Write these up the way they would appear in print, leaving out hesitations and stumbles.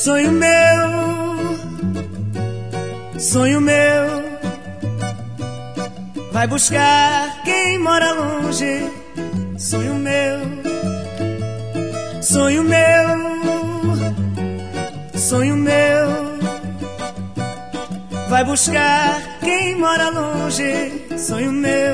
Sonho meu, vai buscar quem mora longe. Sonho meu, sonho meu, vai buscar quem mora longe. Sonho meu,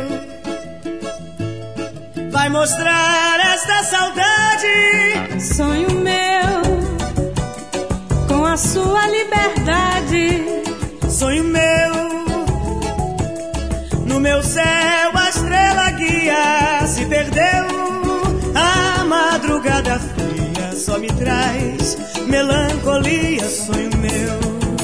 vai mostrar esta saudade. Sonho meu, com a sua liberdade. Sonho meu, no meu céu a estrela guia. Se perdeu, a madrugada fria só me traz melancolia. Sonho meu.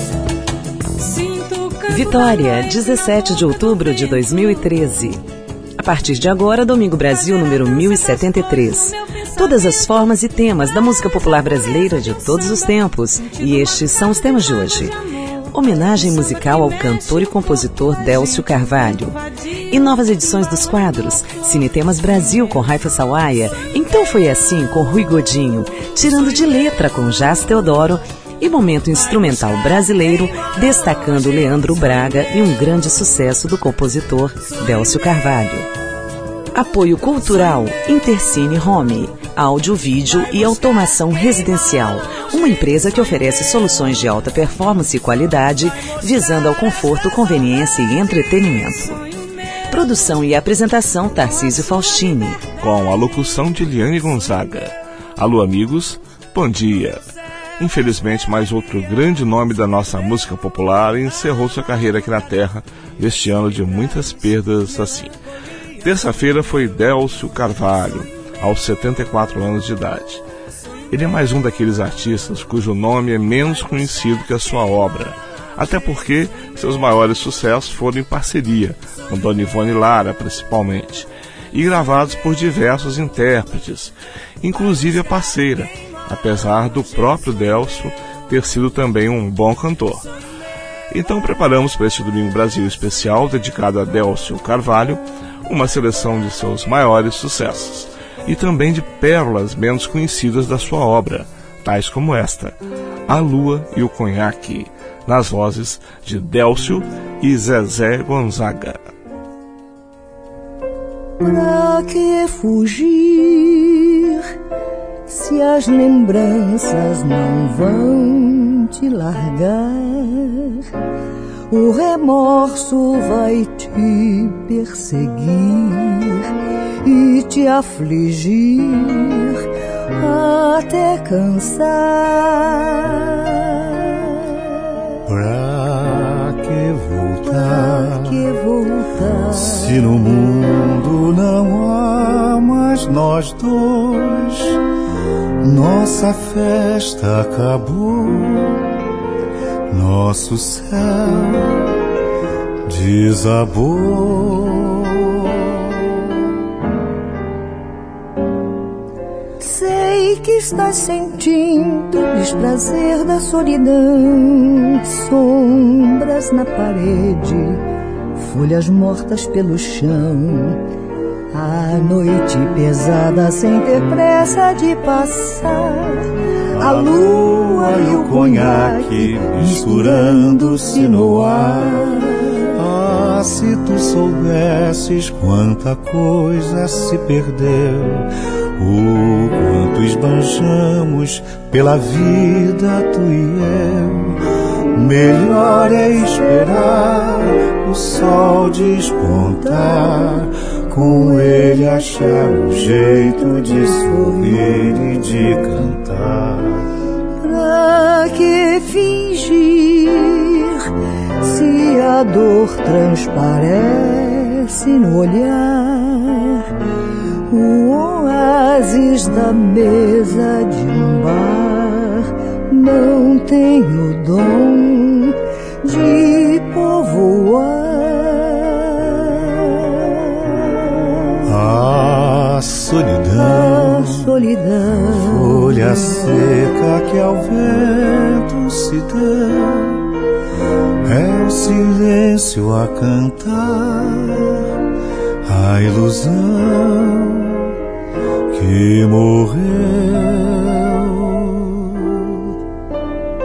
Vitória, 17 de outubro de 2013. A partir de agora, Domingo Brasil número 1073. Todas as formas e temas da música popular brasileira de todos os tempos. E estes são os temas de hoje. Homenagem musical ao cantor e compositor Délcio Carvalho. E novas edições dos quadros Cine Temas Brasil com Raifa Sawaia, Então Foi Assim com Rui Godinho, Tirando de Letra com Jás Teodoro e Momento Instrumental Brasileiro, destacando Leandro Braga e um grande sucesso do compositor Délcio Carvalho. Apoio cultural Intercine Home, áudio, vídeo e automação residencial, uma empresa que oferece soluções de alta performance e qualidade, visando ao conforto, conveniência e entretenimento. Produção e apresentação Tarcísio Faustini, com a locução de Liane Gonzaga. Alô amigos, bom dia. Infelizmente, mais outro grande nome da nossa música popular encerrou sua carreira aqui na Terra neste ano de muitas perdas assim. Terça-feira foi Délcio Carvalho, aos 74 anos de idade. Ele é mais um daqueles artistas cujo nome é menos conhecido que a sua obra, até porque seus maiores sucessos foram em parceria, com Dona Ivone Lara principalmente, e gravados por diversos intérpretes, inclusive a parceira, apesar do próprio Délcio ter sido também um bom cantor. Então preparamos para este Domingo Brasil especial dedicado a Délcio Carvalho uma seleção de seus maiores sucessos e também de pérolas menos conhecidas da sua obra, tais como esta, A Lua e o Conhaque, nas vozes de Délcio e Zezé Gonzaga. Pra que fugir se as lembranças não vão te largar? O remorso vai te perseguir e te afligir até cansar. Pra que voltar? Se no mundo não há mais nós dois, nossa festa acabou, nosso céu desabou. Sei que estás sentindo o desprazer da solidão, sombras na parede, folhas mortas pelo chão, a noite pesada sem ter pressa de passar, a lua e o conhaque misturando-se no ar. Ah, se tu soubesses quanta coisa se perdeu, o quanto esbanjamos pela vida tu e eu. Melhor é esperar o sol despontar, com ele achar um jeito de sorrir e de cantar. Pra que fingir se a dor transparece no olhar? O oásis da mesa de um bar não tem o dom de povoar. A solidão, folha seca que ao vento se deu, é o silêncio a cantar, a ilusão que morreu.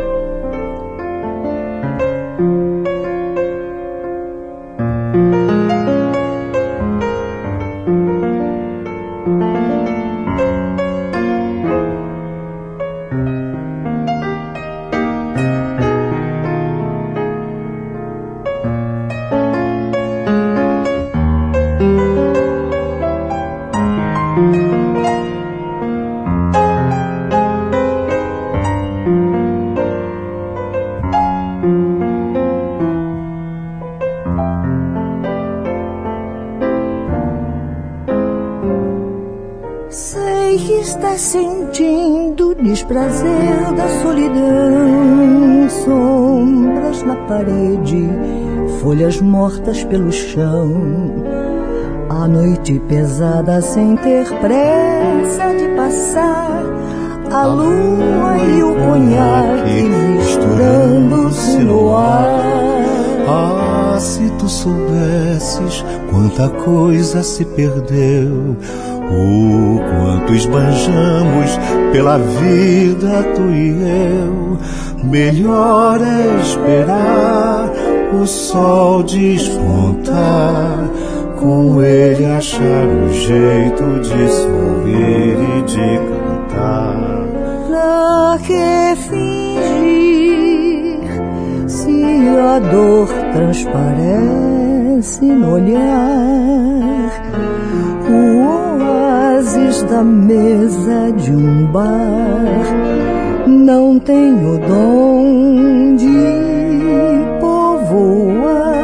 Sentindo o desprazer da solidão, sombras na parede, folhas mortas pelo chão, a noite pesada sem ter pressa de passar, a lua e o conhaque misturando-se no ar. Ah, se tu soubesses quanta coisa se perdeu, o quanto esbanjamos pela vida, tu e eu. Melhor é esperar o sol despontar, com ele achar o jeito de sorrir e de cantar. Pra que fingir, se a dor transparece no olhar? O oásis da mesa de um bar não tem o dom de povoar.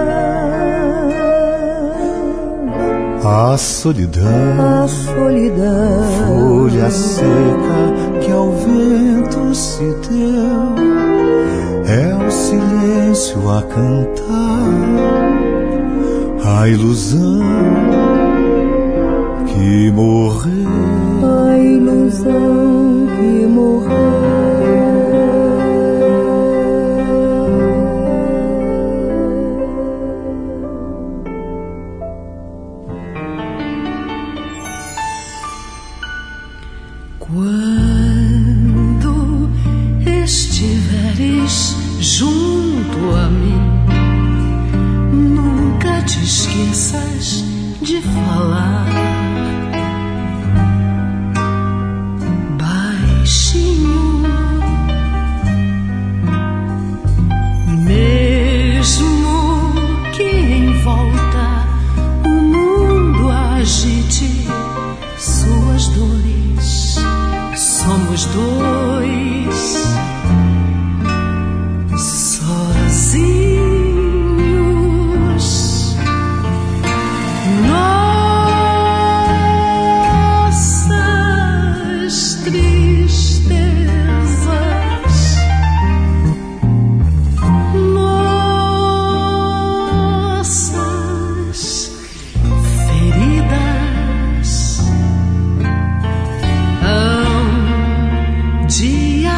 A solidão, folha seca que ao vento se deu, é o silêncio a cantar, a ilusão que morreu, a ilusão que morreu. Quando estiveres junto a mim, nunca te esqueças de falar baixinho, mesmo que em volta o mundo agite suas dores, somos dois sozinhos. Nossas tristezas, nossas feridas hão de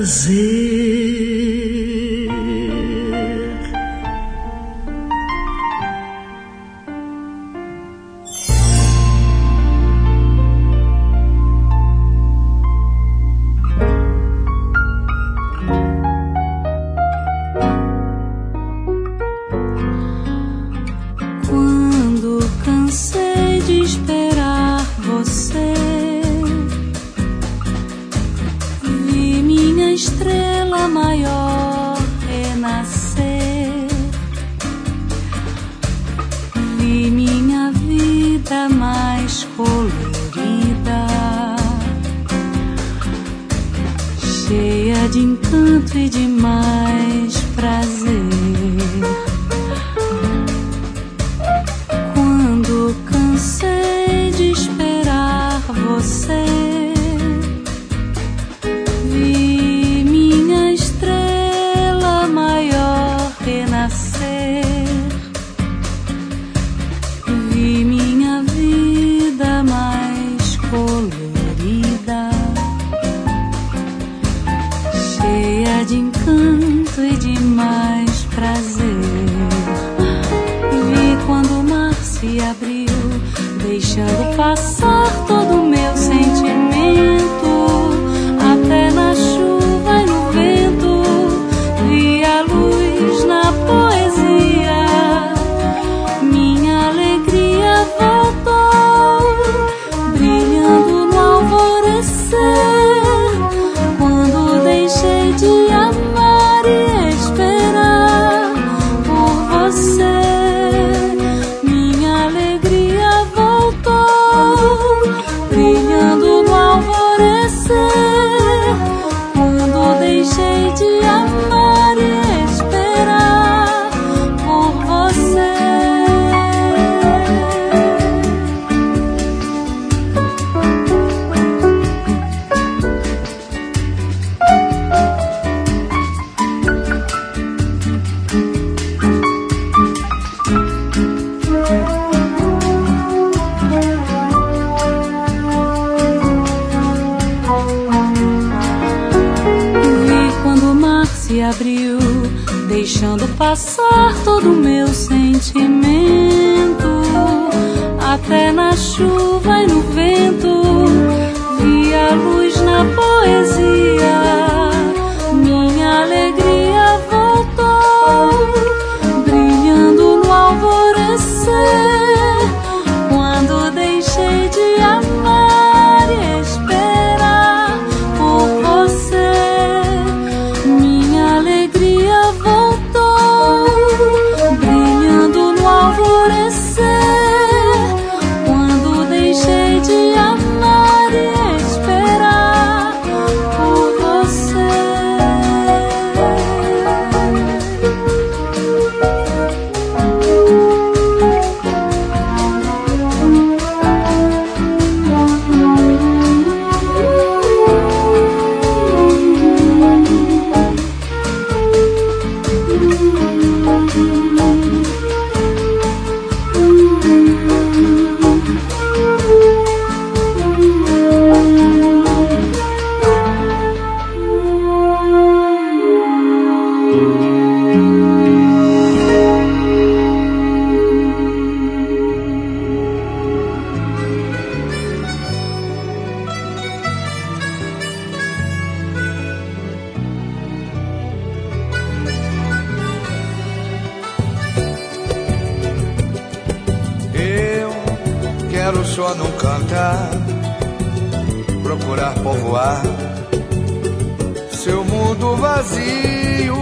fazer. Deixando passar todo o meu sentimento, até na chuva e no vento, vi a luz na poesia, minha alegria voltou, brilhando no alvorecer, quando deixei de amar e esperar por você, minha alegria voltou, brilhando no alvorecer, quando deixei de amar e esperar por você. Quero só não cantar, procurar povoar seu mundo vazio.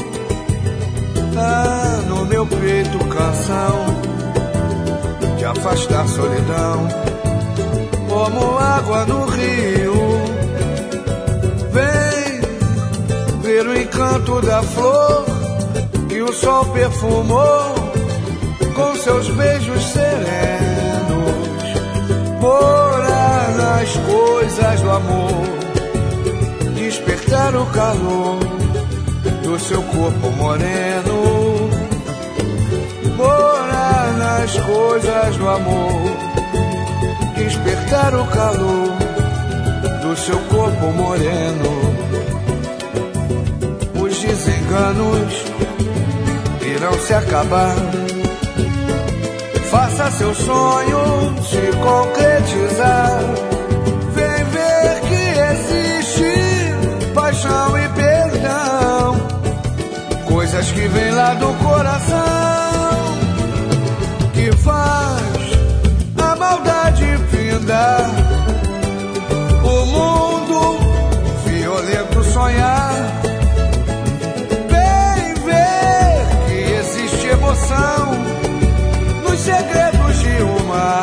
Tá no meu peito canção de afastar a solidão, como água no rio. Vem ver o encanto da flor que o sol perfumou com seus beijos serenos. Morar nas coisas do amor, despertar o calor do seu corpo moreno. Morar nas coisas do amor, despertar o calor do seu corpo moreno. desenganos irão se acabar. Faça seu sonho se concretizar. Vem ver que existe paixão e perdão, coisas que vêm lá do coração, que faz a maldade findar. O mundo violento sonhar. Vem ver que existe emoção nos segredos de uma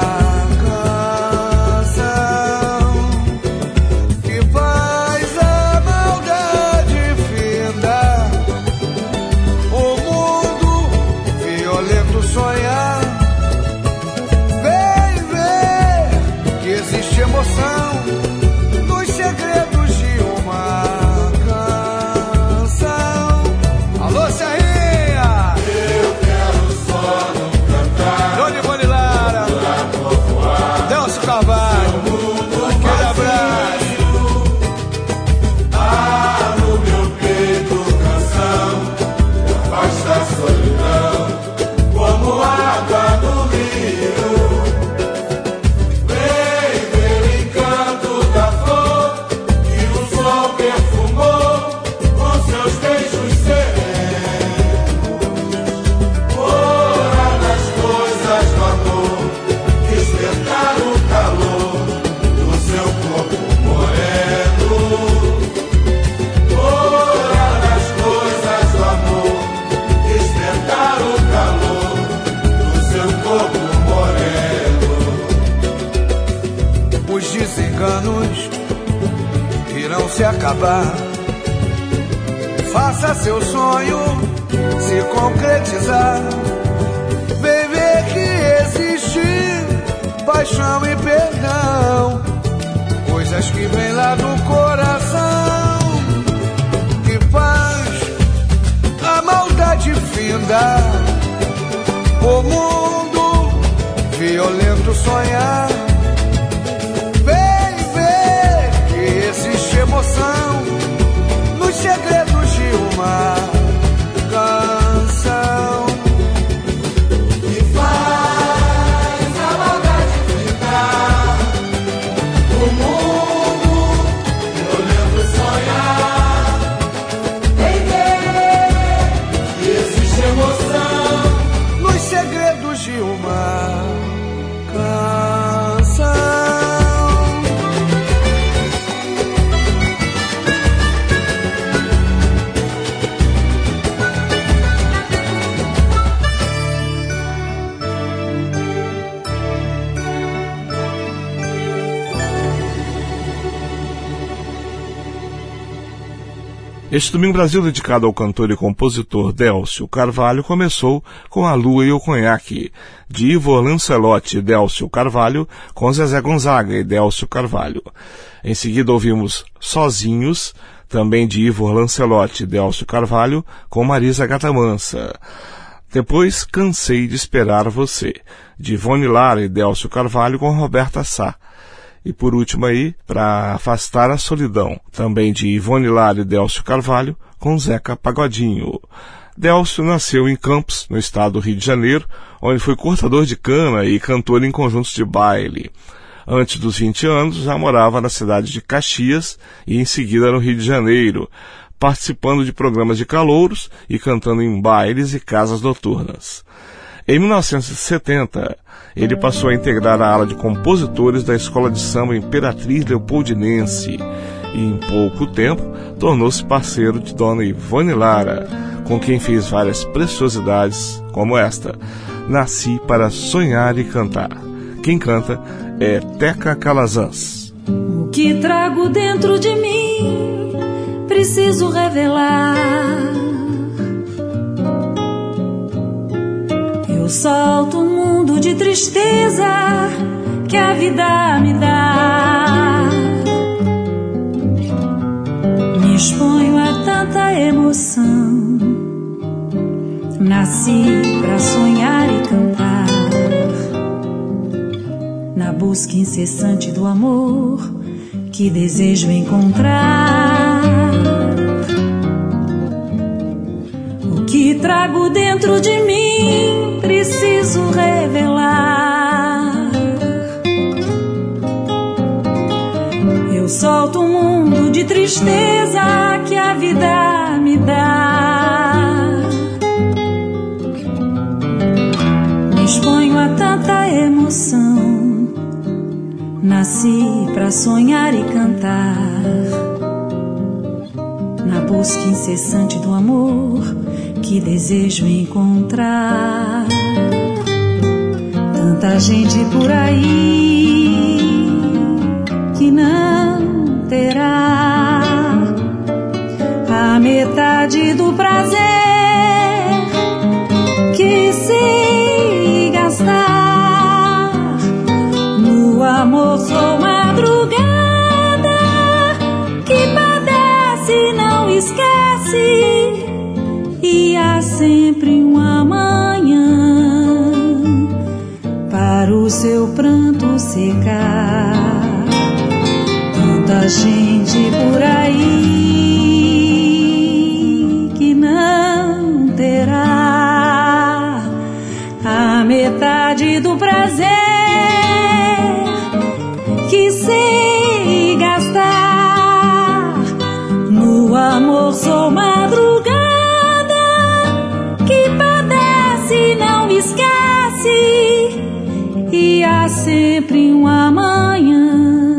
canção, que faz a maldade findar. O mundo violento sonhar. Vem ver que existe emoção nos segredos de uma canção. Alô, Serrinha! Eu quero só não cantar. Dona Ivone Lara, Delcio Carvalho, aquele abraço. Ah, no meu peito canção, afasta a solidão, como água do rio. Vem ver o encanto da flor que o sol perfumou com seus beijos serenos. Ora das coisas do amor, despertar o calor do seu corpo moreno. Ora das coisas do amor, despertar o calor do seu corpo moreno. Os desenganos irão se acabar. Faça seu sonho se concretizar. Vem ver que existe paixão e perdão, coisas que vêm lá do coração, que faz a maldade findar. O mundo violento sonhar. Vem ver que existe emoção nos segredos de uma canção, E faz a maldade ficar. O mundo violento sonhar. Vem ver que existe emoção nos segredos de uma canção. Este Domingo Brasil, dedicado ao cantor e compositor Delcio Carvalho, começou com A Lua e o Conhaque, de Ivor Lancelotti e Delcio Carvalho, com Zezé Gonzaga e Delcio Carvalho. Em seguida ouvimos Sozinhos, também de Ivor Lancelotti e Delcio Carvalho, com Marisa Gatamansa. Depois Cansei de Esperar Você, de Ivone Lara e Delcio Carvalho, com Roberta Sá. E por último aí, para Afastar a Solidão, também de Ivone Lara e Delcio Carvalho, com Zeca Pagodinho. Delcio nasceu em Campos, no estado do Rio de Janeiro, onde foi cortador de cana e cantor em conjuntos de baile. Antes dos 20 anos, já morava na cidade de Caxias e em seguida no Rio de Janeiro, participando de programas de calouros e cantando em bailes e casas noturnas. Em 1970, ele passou a integrar a ala de compositores da Escola de Samba Imperatriz Leopoldinense e, em pouco tempo, tornou-se parceiro de Dona Ivone Lara, com quem fez várias preciosidades como esta, Nasci para Sonhar e Cantar. Quem canta é Teca Calazans. O que trago dentro de mim, preciso revelar. Eu solto um mundo de tristeza que a vida me dá. Me exponho a tanta emoção. Nasci pra sonhar e cantar, na busca incessante do amor que desejo encontrar. trago dentro de mim preciso revelar. Eu solto um mundo de tristeza que a vida me dá. Me exponho a tanta emoção, nasci pra sonhar e cantar. Na busca incessante do amor que desejo encontrar. Tanta gente por aí que não terá a metade do prazer que se gastar no amor. Sou madrugada que padece, não esquece, e há sempre um amanhã para o seu pranto secar. Tanta gente por aí que não terá a metade do prazer que se gastar no amor. Sou madrugada que padece, não esquece, e há sempre um amanhã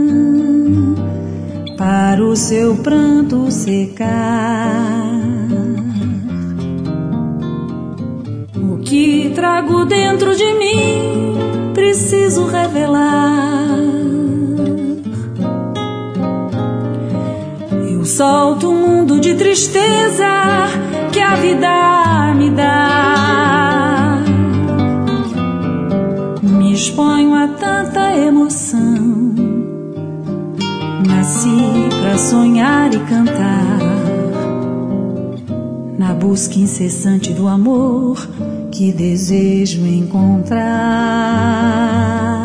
para o seu pranto secar. O que trago dentro de mim preciso revelar. Eu solto um mundo de tristeza que a vida me dá. Me exponho a tanta emoção, nasci pra sonhar e cantar. Na busca incessante do amor que desejo encontrar.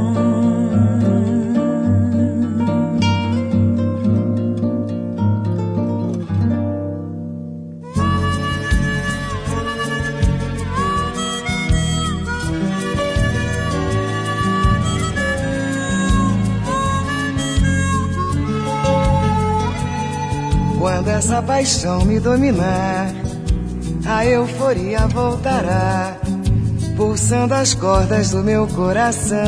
Quando essa paixão me dominar, a euforia voltará, pulsando as cordas do meu coração.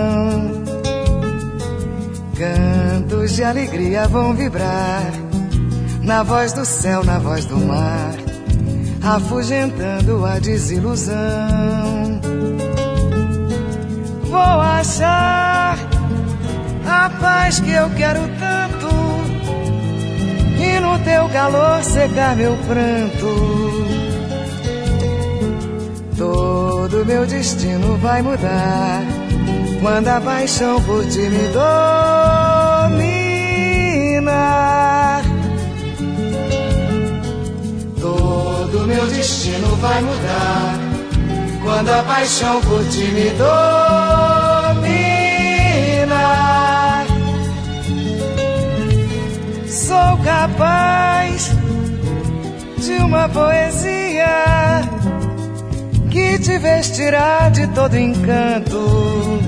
Cantos de alegria vão vibrar, na voz do céu, na voz do mar, afugentando a desilusão. Vou achar a paz que eu quero tanto, e no teu calor secar meu pranto. Todo meu destino vai mudar quando a paixão por ti me dominar. Todo meu destino vai mudar quando a paixão por ti me dominar. Sou capaz de uma poesia que te vestirá de todo encanto.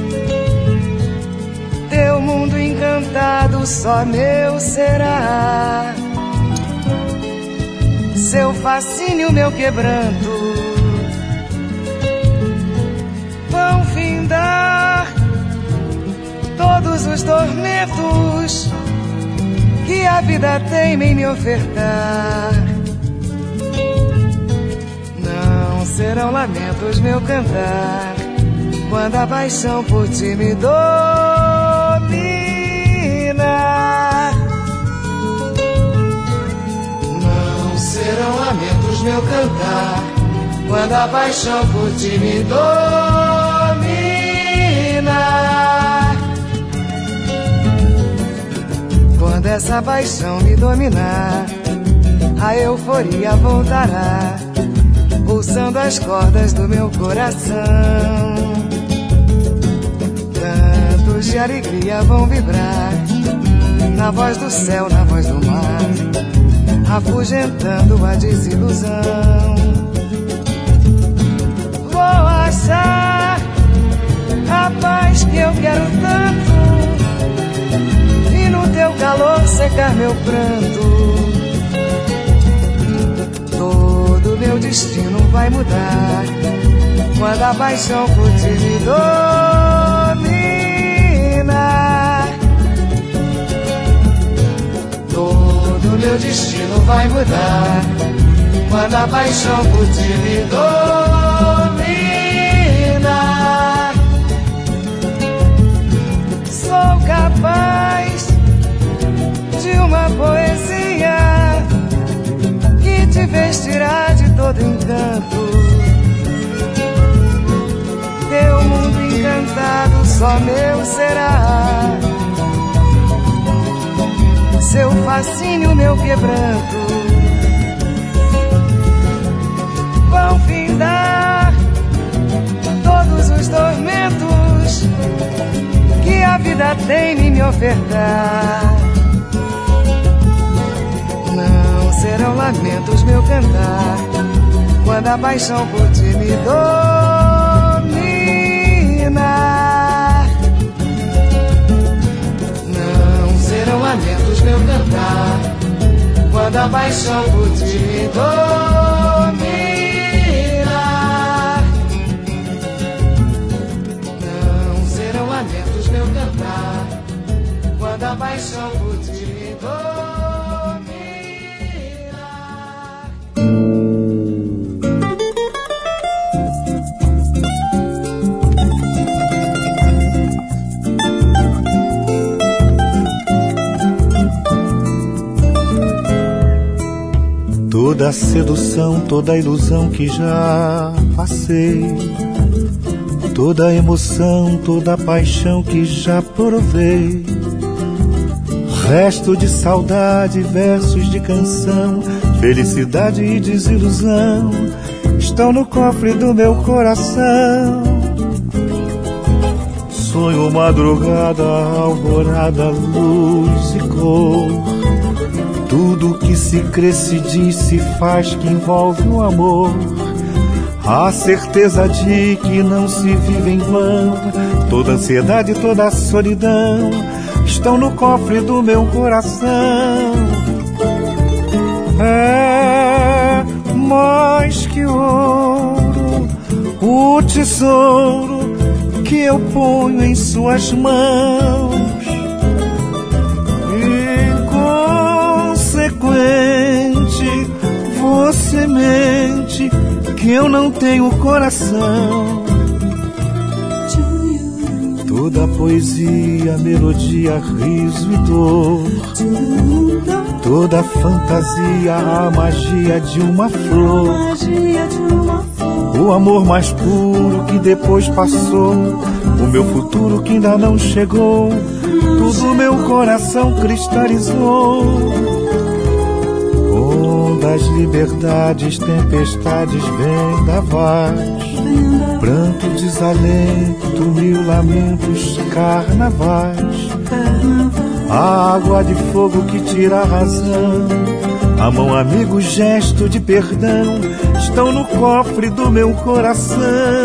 Teu mundo encantado só meu será, seu fascínio meu quebranto. Vão findar todos os tormentos que a vida teima em me ofertar. Não serão lamentos meu cantar quando a paixão por ti me dominar. Não serão lamentos meu cantar quando a paixão por ti me dominar. Quando essa paixão me dominar, a euforia voltará, pulsando as cordas do meu coração. Cantos de alegria vão vibrar, na voz do céu, na voz do mar, afugentando a desilusão. abraçar a paz que eu quero tanto e no teu calor secar meu pranto. Todo meu destino vai mudar quando a paixão por ti me domina. Todo meu destino vai mudar quando a paixão por ti me domina. Sou capaz de uma poesia que te vestirá de todo encanto. Teu mundo encantado só meu será, seu fascínio meu quebranto. Vão findar todos os tormentos que a vida tem em me ofertar. Não serão lamentos meu cantar quando a paixão por ti me domina. Não serão lamentos meu cantar quando a paixão por ti me domina. Não serão lamentos meu cantar quando a paixão por ti me domina. Toda a sedução, toda a ilusão que já passei, toda a emoção, toda a paixão que já provei, resto de saudade, versos de canção, felicidade e desilusão estão no cofre do meu coração. Sonho madrugada, alvorada, luz e cor, tudo que se crê, se diz, se faz que envolve o amor. A certeza de que não se vive em vão, toda ansiedade, toda a solidão estão no cofre do meu coração. É mais que ouro, o tesouro que eu ponho em suas mãos. Você mente que eu não tenho coração. Toda poesia, melodia, riso e dor, toda fantasia, a magia de uma flor, o amor mais puro que depois passou, o meu futuro que ainda não chegou, tudo meu coração cristalizou. Das liberdades, tempestades, vendavais, pranto, desalento, mil lamentos, carnavais, a água de fogo que tira a razão, a mão amigo, gesto de perdão, estão no cofre do meu coração.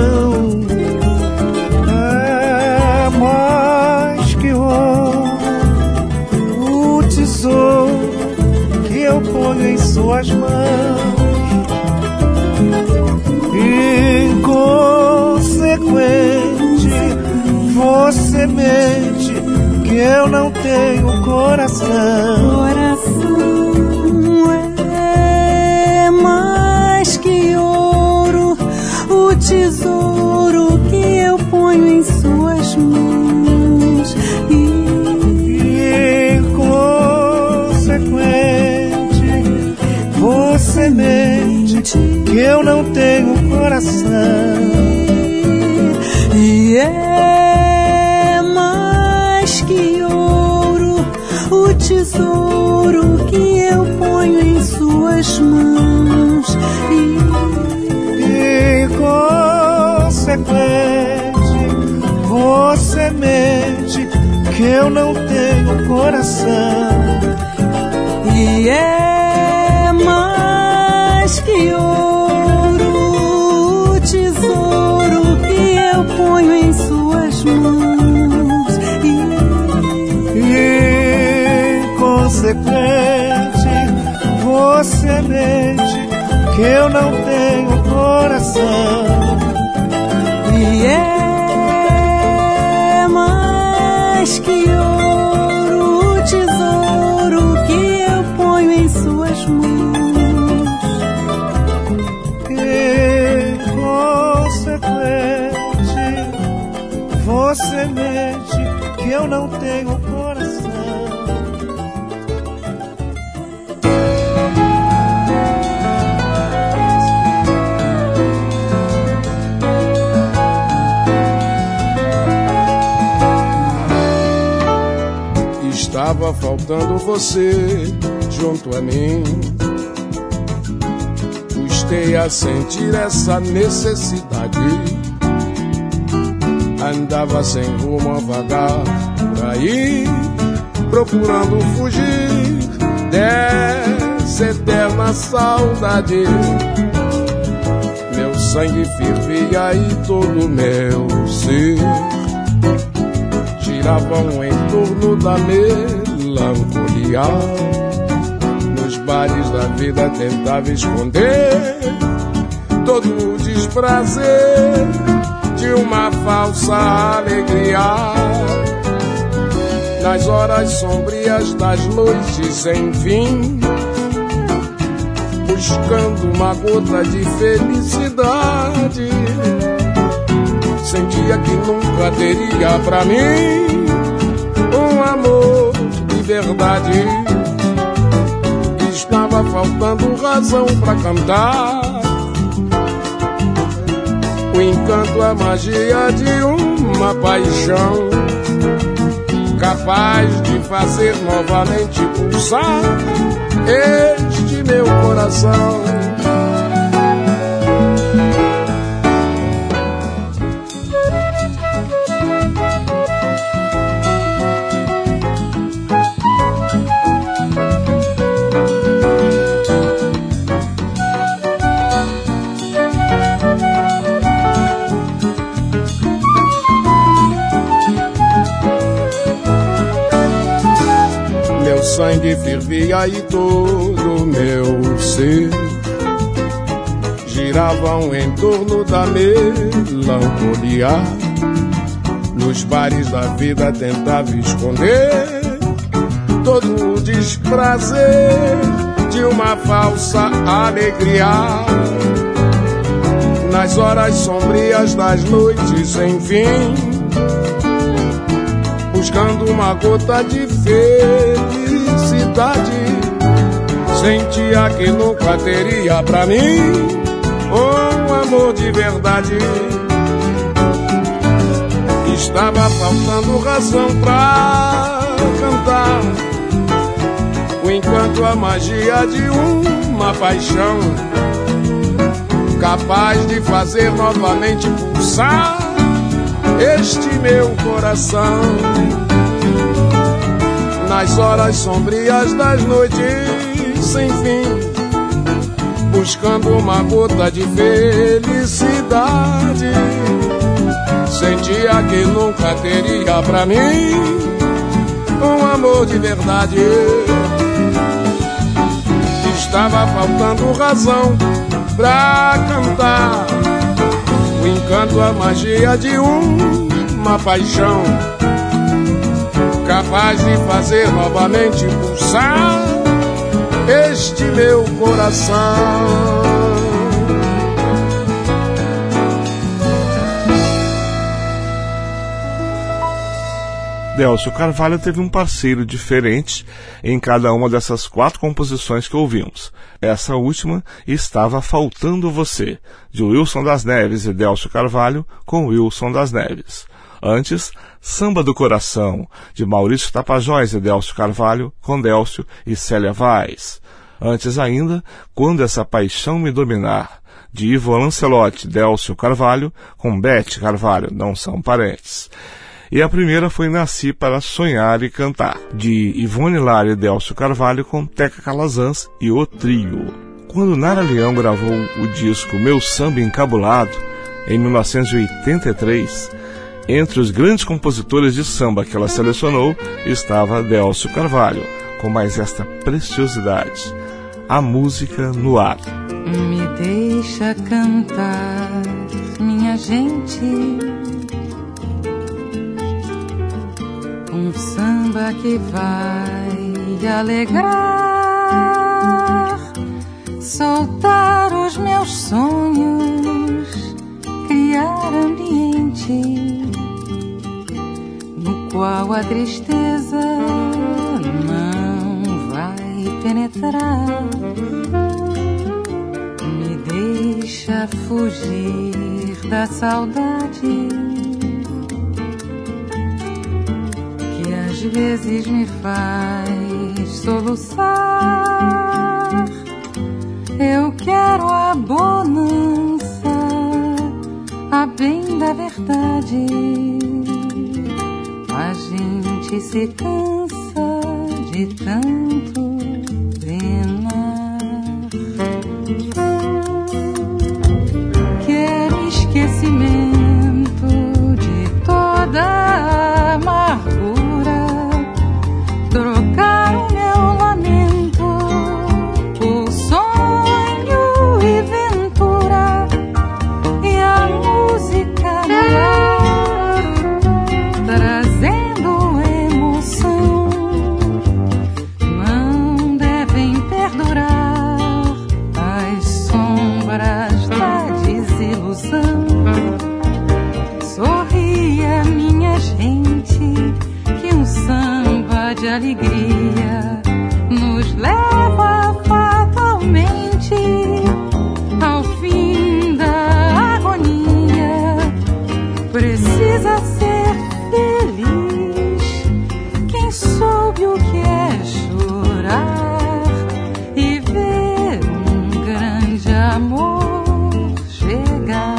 É mais que ouro, o tesouro eu ponho em suas mãos. Inconsequente, você mente que eu não tenho coração. Coração é mais que ouro, o tesouro que eu ponho em suas mãos. Inconsequente, você mente que eu não tenho coração. E é mais que ouro, o tesouro que eu ponho em suas mãos. Inconsequente, você mente que eu não tenho coração. E é mais que ouro, o tesouro eu não tenho coração. E é mais que ouro, o tesouro que eu ponho em suas mãos. Inconsequente, você mente que eu não tenho coração. Estava faltando você junto a mim. Custei a sentir essa necessidade. Andava sem rumo a vagar por aí, procurando fugir dessa eterna saudade. Meu sangue fervia e todo meu ser giravam em torno da melancolia. Nos bares da vida tentava esconder todo o desprazer de uma falsa alegria. Nas horas sombrias das noites sem fim, buscando uma gota de felicidade, sentia que nunca teria pra mim um amor de verdade. Estava faltando razão pra cantar o encanto, a magia de uma paixão, capaz de fazer novamente pulsar este meu coração. Sangue fervia e todo meu ser giravam em torno da melancolia. Nos bares da vida tentava esconder todo o desprazer de uma falsa alegria. Nas horas sombrias das noites sem fim, buscando uma gota de felicidade, sentia que nunca teria pra mim um amor de verdade. Estava faltando razão pra cantar o encanto, a magia de uma paixão, capaz de fazer novamente pulsar este meu coração. Nas horas sombrias das noites sem fim, buscando uma gota de felicidade, sentia que nunca teria pra mim um amor de verdade. Estava faltando razão pra cantar o encanto, a magia de uma paixão, capaz de fazer novamente pulsar este meu coração. Délcio Carvalho teve um parceiro diferente em cada uma dessas 4 composições que ouvimos. Essa última, Estava Faltando Você, de Wilson das Neves e Délcio Carvalho, com Wilson das Neves. Antes, Samba do Coração, de Maurício Tapajós e Délcio Carvalho, com Délcio e Célia Vaz. Antes ainda, Quando Essa Paixão Me Dominar, de Ivo Lancelotti e Délcio Carvalho, com Bete Carvalho, não são parentes. E a primeira foi Nasci para Sonhar e Cantar, de Ivone Lara e Délcio Carvalho, com Teca Calazans e O Trio. Quando Nara Leão gravou o disco Meu Samba Encabulado, em 1983, entre os grandes compositores de samba que ela selecionou estava Délcio Carvalho, com mais esta preciosidade, A Música no Ar. Me deixa cantar, minha gente, um samba que vai alegrar, soltar os meus sonhos, criar ambiente no qual a tristeza não vai penetrar. Me deixa fugir da saudade que às vezes me faz soluçar. Eu quero a bonança, a bem da verdade. A gente se cansa de tanto penar. Quero esquecimento de toda amargura, trocar o meu lamento por sonho e ventura, e a música no ar, trazendo emoção. Não devem perdurar as sombras da desilusão. Sorria, minha gente, que um samba de alegria nos leva fatalmente ao fim da agonia. Precisa ser feliz quem soube o que é chorar e ver um grande amor chegar.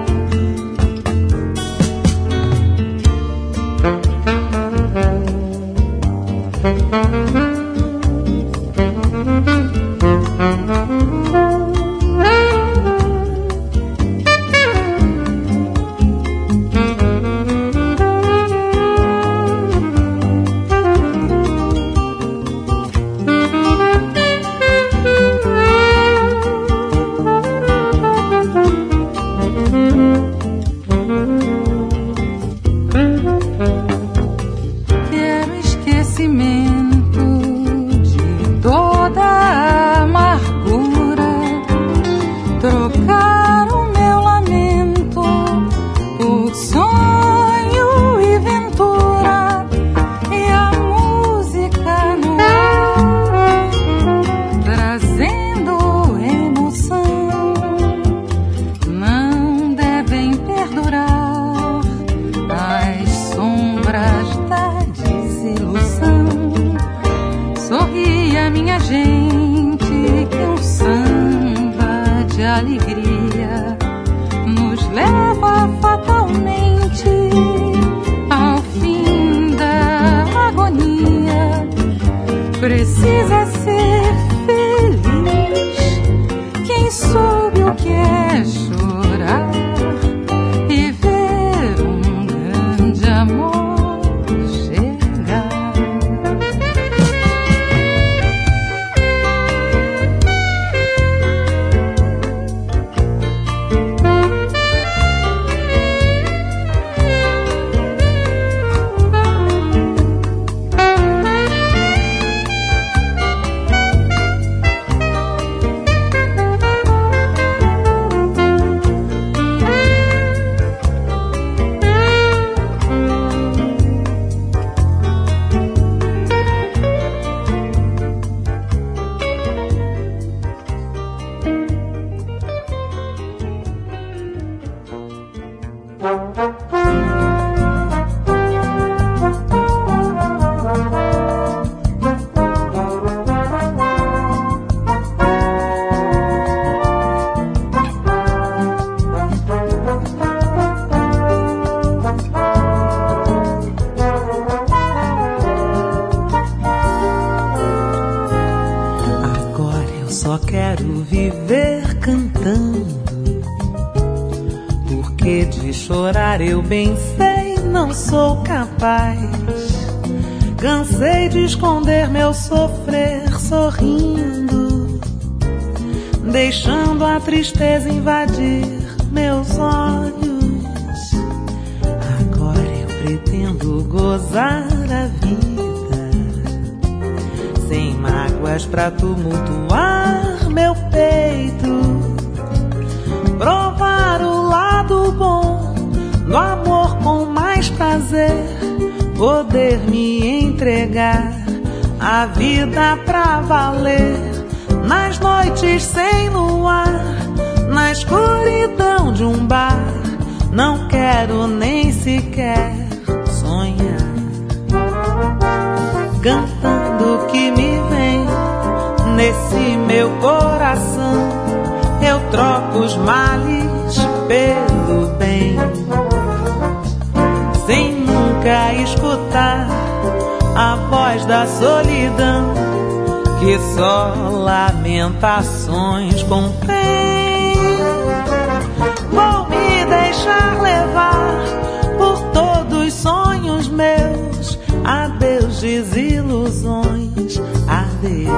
Quero esquecimento de toda amargura, trocar o meu lamento por sonho e ventura, e a música no ar, trazendo emoção. Não devem perdurar as sombras da desilusão. Sorria, minha gente, que um samba de alegria nos leva fatalmente ao fim da agonia. Precisa ser feliz quem soube o que é chorar e ver um grande amor chegar. Só quero viver cantando, porque de chorar eu bem sei não sou capaz. Cansei de esconder meu sofrer sorrindo, deixando a tristeza invadir meus olhos. Agora eu pretendo gozar a vida, sem mágoas pra tumultuar meu peito, provar o lado bom do amor com mais prazer, poder me entregar a vida pra valer, nas noites sem luar, na escuridão de um bar. Não quero nem sequer sonhar, cantando o que me vem nesse meu coração. Eu troco os males pelo bem, sem nunca escutar a voz da solidão, que só lamentações contém. Vou me deixar levar por todos os sonhos meus. Adeus desilusões, adeus.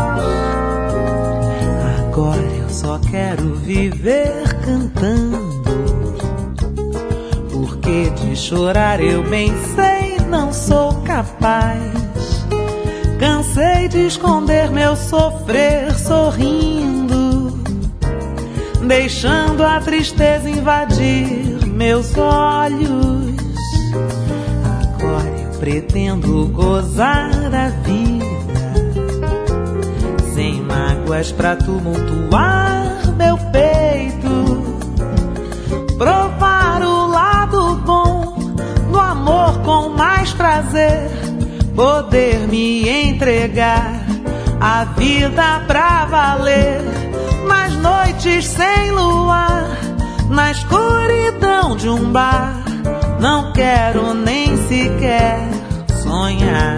Agora eu só quero viver cantando, porque de chorar eu bem sei não sou capaz. Cansei de esconder meu sofrer sorrindo, deixando a tristeza invadir meus olhos. Agora eu pretendo gozar a vida, sem mágoas pra tumultuar meu peito, provar o lado bom do amor com mais prazer, poder me entregar a vida pra valer, nas noites sem luar, na escuridão de um bar. Não quero nem sequer sonhar,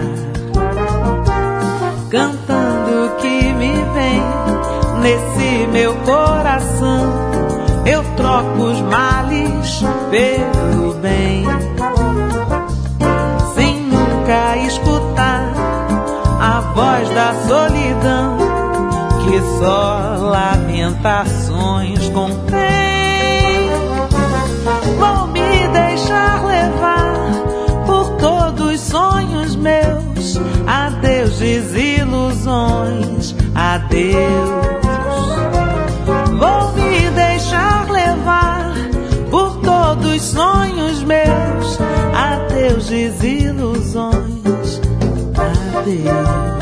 cantando o que me vem nesse meu coração. Eu troco os males pelo bem, sem nunca escutar a voz da solidão, que só lamentações contém. Vou me deixar levar por todos os sonhos meus. Adeus desilusões, adeus. Vou me deixar levar por todos os sonhos meus. Adeus desilusões, adeus.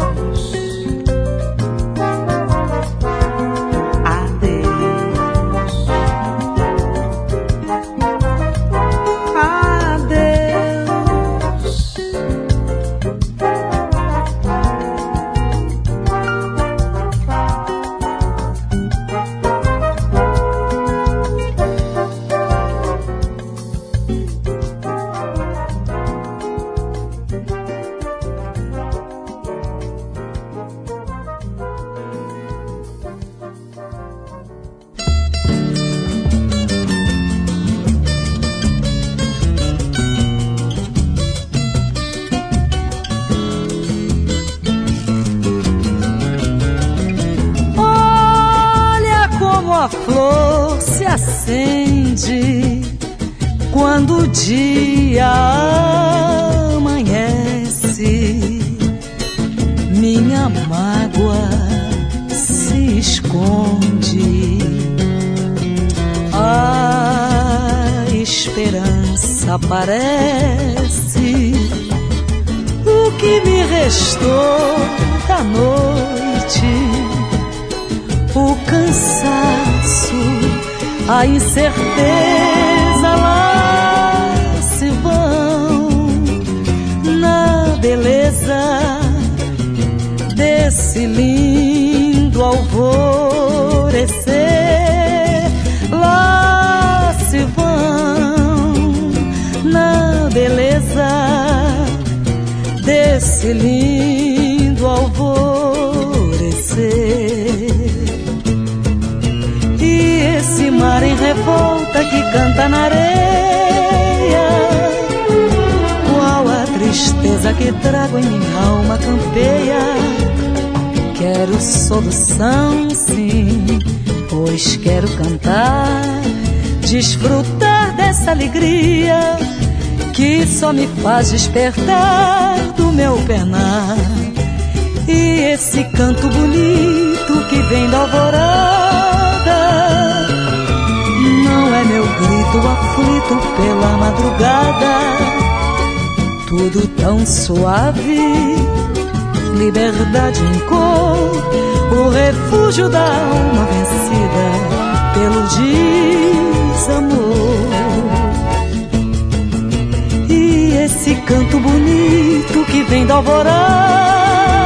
A flor se acende quando o dia amanhece. Minha mágoa se esconde, a esperança aparece. O que me restou da noite, o cansaço, a incerteza lá se vão na beleza desse lindo alvorecer. Lá se vão na beleza desse lindo alvorecer. Esse mar em revolta que canta na areia, qual a tristeza que trago em minha alma campeia. Quero solução, sim, pois quero cantar, desfrutar dessa alegria que só me faz despertar do meu penar. E esse canto bonito que vem da alvorada não é meu grito aflito pela madrugada. Tudo tão suave, liberdade em cor, o refúgio da alma vencida pelo desamor. E esse canto bonito que vem da alvorada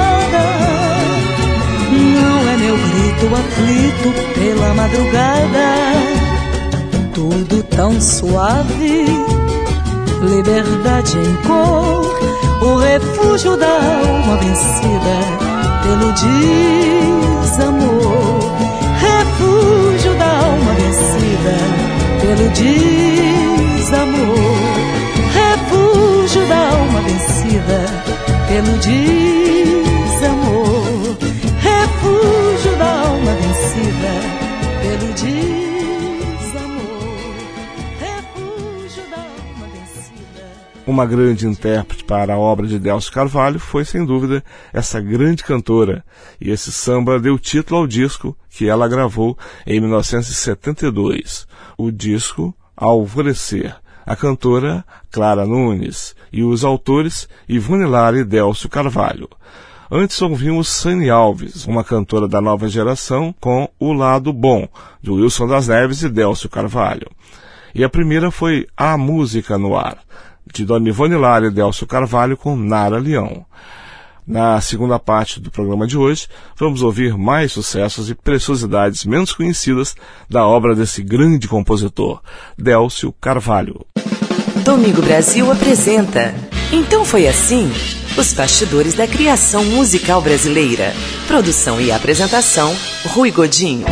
não é meu grito aflito pela madrugada. Tudo tão suave, liberdade em cor, o refúgio da alma vencida pelo desamor. Refúgio da alma vencida pelo desamor. Refúgio da alma vencida pelo desamor. Refúgio da alma vencida pelo desamor. Refúgio da alma vencida. Uma grande intérprete para a obra de Délcio Carvalho foi, sem dúvida, essa grande cantora. E esse samba deu título ao disco que ela gravou em 1972. O disco Alvorecer. A cantora Clara Nunes e os autores Ivone Lara e Délcio Carvalho. Antes ouvimos Sani Alves, uma cantora da nova geração, com O Lado Bom, de Wilson das Neves e Délcio Carvalho. E a primeira foi A Música no Ar, de Dona Ivone Lara e Délcio Carvalho, com Nara Leão. Na segunda parte do programa de hoje, vamos ouvir mais sucessos e preciosidades menos conhecidas da obra desse grande compositor, Délcio Carvalho. Domingo Brasil apresenta Então Foi Assim, os bastidores da criação musical brasileira. Produção e apresentação, Rui Godinho.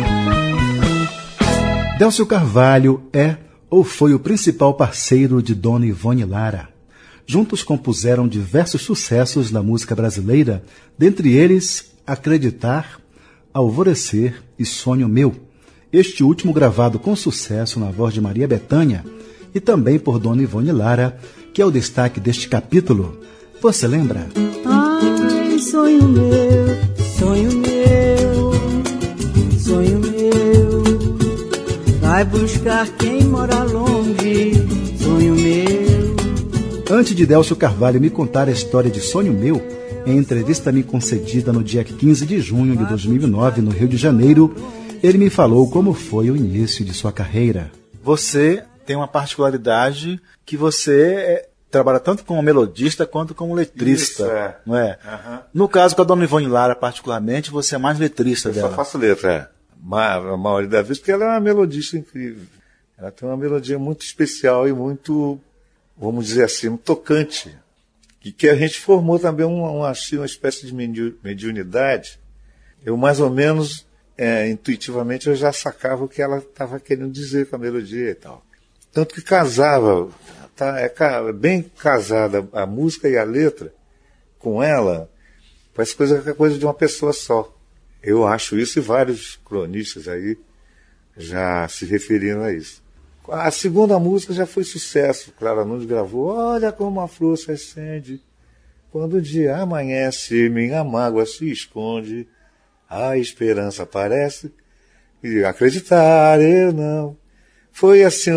Délcio Carvalho é ou foi o principal parceiro de Dona Ivone Lara. Juntos compuseram diversos sucessos na música brasileira, dentre eles Acreditar, Alvorecer e Sonho Meu, este último gravado com sucesso na voz de Maria Bethânia e também por Dona Ivone Lara, que é o destaque deste capítulo. Você lembra? Ai, sonho meu, sonho meu, sonho meu, vai buscar quem mora longe, sonho meu. Antes de Délcio Carvalho me contar a história de Sonho Meu, em entrevista me concedida no dia 15 de junho de 2009, no Rio de Janeiro, ele me falou como foi o início de sua carreira. Você tem uma particularidade que você trabalha tanto como melodista quanto como letrista. Isso, não é? Uhum. No caso com a Dona Ivone Lara, particularmente, você é mais letrista dela. Eu só faço letra, a maioria das vezes, porque ela é uma melodista incrível. Ela tem uma melodia muito especial e muito, vamos dizer assim, tocante. E que a gente formou também uma espécie de mediunidade. Eu, mais ou menos, intuitivamente, eu já sacava o que ela estava querendo dizer com a melodia e tal. Tanto que casava, é bem casada a música e a letra com ela, parece coisa de uma pessoa só. Eu acho isso, e vários cronistas aí já se referiram a isso. A segunda música já foi sucesso. Clara Nunes gravou Olha Como a Flor se acende, quando o dia amanhece, minha mágoa se esconde, a esperança aparece, e acreditar eu não. Foi assim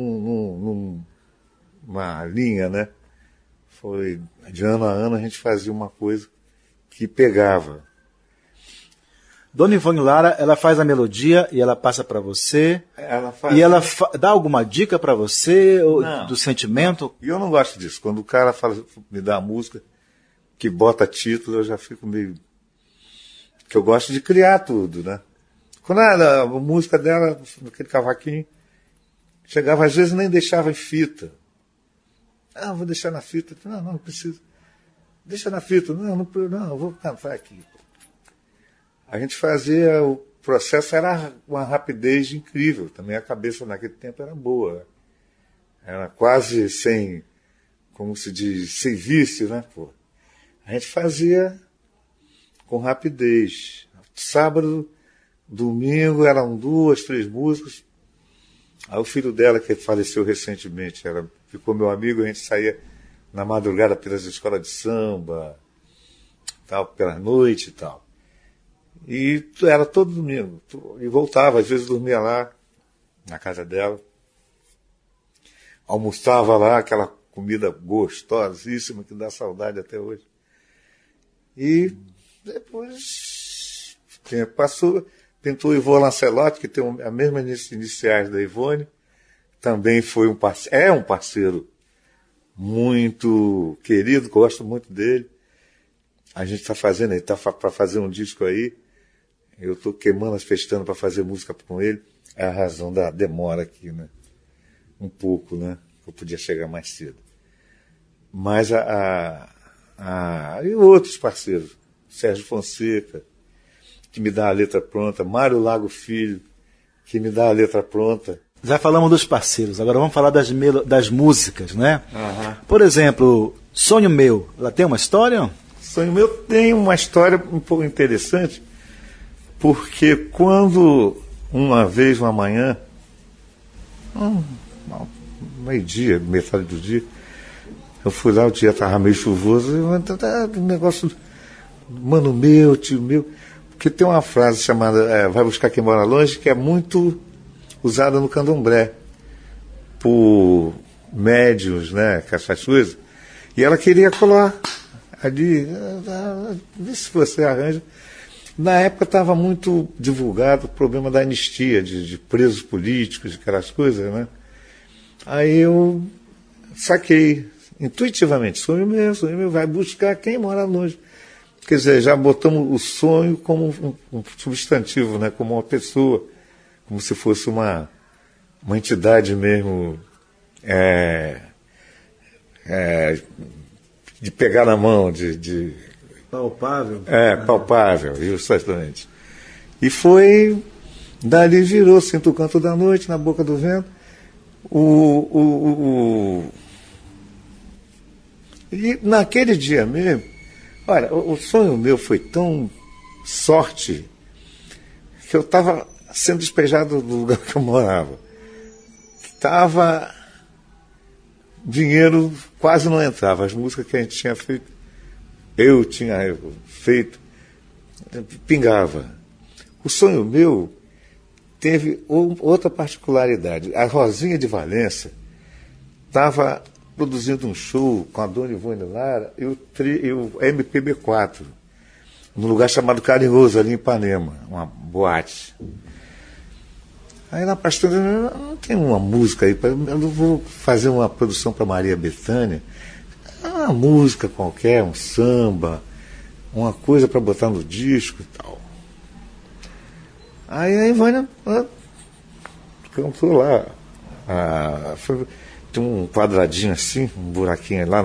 uma linha, né? Foi de ano a ano a gente fazia uma coisa que pegava. Dona Ivone Lara, ela faz a melodia e ela passa para você. Ela faz. E ela dá alguma dica para você do sentimento? E eu não gosto disso. Quando o cara me dá a música, que bota título, eu já fico meio... Que eu gosto de criar tudo, né? Quando a música dela, aquele cavaquinho, chegava às vezes nem deixava em fita. Ah, vou deixar na fita. Não preciso. Deixa na fita. Não, eu vou cantar aqui. A gente fazia, o processo era uma rapidez incrível. Também a cabeça naquele tempo era boa. Era quase sem, como se diz, sem vício, né? Pô. A gente fazia com rapidez. Sábado, domingo eram 2, 3 músicas. Aí o filho dela, que faleceu recentemente, ficou meu amigo, a gente saía na madrugada pelas escolas de samba, tal, pela noite e tal. E era todo domingo. E voltava, às vezes dormia lá, na casa dela. Almoçava lá, aquela comida gostosíssima que dá saudade até hoje. E depois, o tempo passou, pintou o Ivone Lancelotti, que tem as mesmas iniciais da Ivone, também foi um parceiro muito querido, gosto muito dele. A gente está fazendo, ele está para fazer um disco aí, eu estou queimando as pestanas para fazer música com ele, é a razão da demora aqui, né? Um pouco, né? Eu podia chegar mais cedo. Mas e outros parceiros, Sérgio Fonseca, que me dá a letra pronta, Mário Lago Filho, que me dá a letra pronta. Já falamos dos parceiros, agora vamos falar das músicas, né? Uhum. Por exemplo, Sonho Meu, ela tem uma história? Sonho Meu tem uma história um pouco interessante, porque quando uma vez, uma manhã, meio-dia, metade do dia, eu fui lá, o dia estava meio chuvoso, um negócio, mano meu, tio meu, porque tem uma frase chamada vai buscar quem mora longe, que é muito usada no candomblé por médiuns, né, com essas coisas, e ela queria colar ali, vê se você arranja. Na época estava muito divulgado o problema da anistia, de presos políticos, aquelas coisas, né? Aí eu saquei intuitivamente, sonho meu, vai buscar quem mora longe. Quer dizer, já botamos o sonho como um substantivo, né? Como uma pessoa, como se fosse uma entidade mesmo de pegar na mão, de palpável. Palpável, justamente. E foi, dali virou, sinto o canto da noite, na boca do vento. E naquele dia mesmo, olha, o sonho meu foi tão sorte que eu estava sendo despejado do lugar que eu morava. Dinheiro quase não entrava. As músicas que a gente tinha feito, eu tinha feito, pingava. O sonho meu teve outra particularidade. A Rosinha de Valença estava produzindo um show com a Dona Ivone Lara e o MPB4, num lugar chamado Carinhoso, ali em Ipanema, uma boate. Aí na pastora, não tem uma música aí, eu vou fazer uma produção para Maria Bethânia, uma música qualquer, um samba, uma coisa para botar no disco e tal. Aí a Ivone cantou lá, tem um quadradinho assim, um buraquinho lá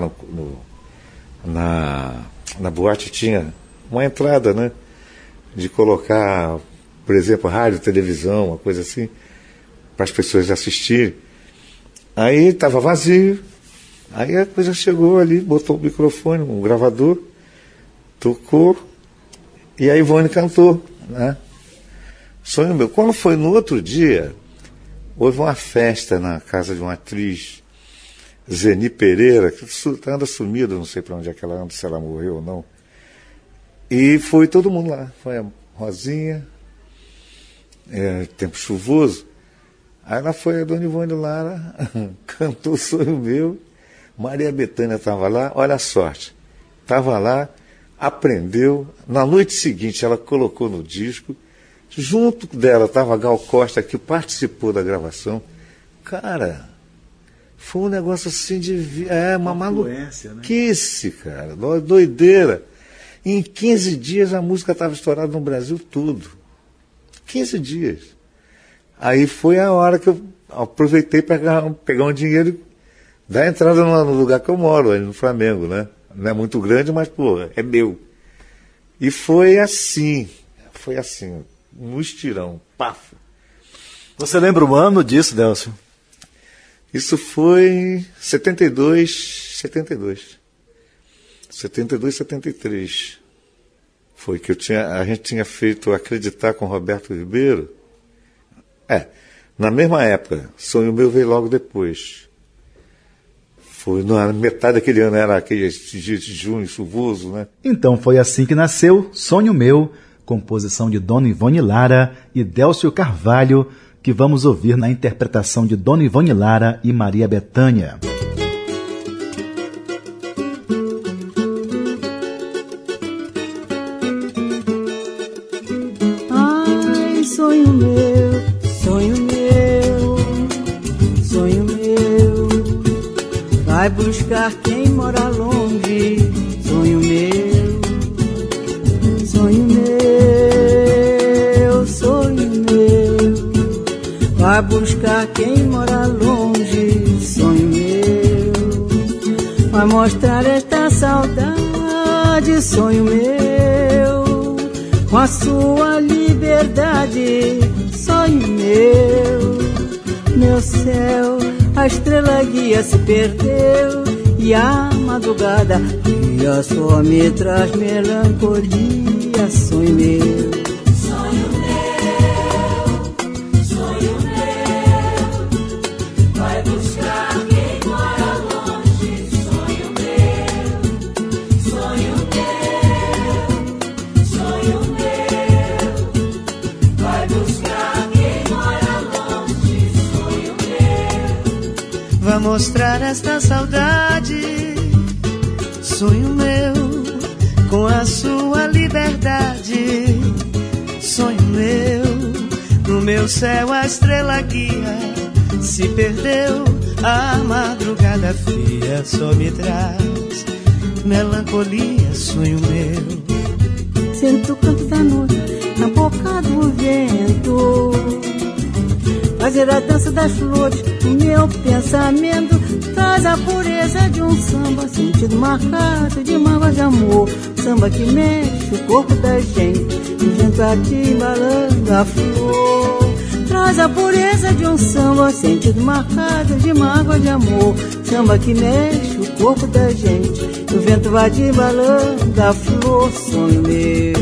na boate tinha uma entrada, né? De colocar, por exemplo, rádio, televisão, uma coisa assim, para as pessoas assistirem. Aí estava vazio, aí a coisa chegou ali, botou o microfone, um gravador, tocou, e a Ivone cantou, né? Sonho meu. Quando foi no outro dia, houve uma festa na casa de uma atriz, Zeni Pereira, que anda sumida, não sei para onde é que ela anda, se ela morreu ou não. E foi todo mundo lá. Foi a Rosinha, tempo chuvoso. Aí lá foi a Dona Ivone Lara, cantou Sonho Meu. Maria Bethânia estava lá, olha a sorte. Estava lá, aprendeu. Na noite seguinte ela colocou no disco. Junto dela estava a Gal Costa, que participou da gravação. Cara, foi um negócio assim de... uma maluquice, né? Cara, doideira. Em 15 dias a música estava estourada no Brasil todo. 15 dias. Aí foi a hora que eu aproveitei para pegar um dinheiro e dar entrada no lugar que eu moro, ali no Flamengo, né? Não é muito grande, mas, pô, é meu. E foi assim, no estirão, paf. Você lembra o ano disso, Délcio? Isso foi 72, 73. foi que a gente tinha feito Acreditar com Roberto Ribeiro. Na mesma época, Sonho Meu veio logo depois. Foi na metade daquele ano, era aquele dia de junho chuvoso, né? Então foi assim que nasceu Sonho Meu, composição de Dona Ivone Lara e Délcio Carvalho, que vamos ouvir na interpretação de Dona Ivone Lara e Maria Bethânia. Ai, sonho meu, sonho meu, sonho meu, vai buscar quem mora longe, sonho meu, sonho meu, sonho meu, vai buscar quem mora longe, sonho meu, vai mostrar esta saudade, sonho meu, com a sua liberdade, sonho meu céu, a estrela guia se perdeu e a madrugada dia só me traz melancolia, sonho meu. Sonho meu, vai buscar quem mora longe, sonho meu, vai buscar quem mora longe, sonho meu, vai mostrar esta saudade, sonho meu, com a sua liberdade, sonho meu, no meu céu a estrela guia se perdeu, a madrugada fria só me traz melancolia, sonho meu. Sinto o canto da noite na boca do vento, fazer a dança das flores, o meu pensamento traz a pureza de um samba, sentido marcado de mágoa de amor, samba que mexe o corpo da gente, o vento atimbalando a flor, traz a pureza de um samba, sentido marcado de mágoa de amor, samba que mexe o corpo da gente, o vento vai atimbalando a flor, sonho meu.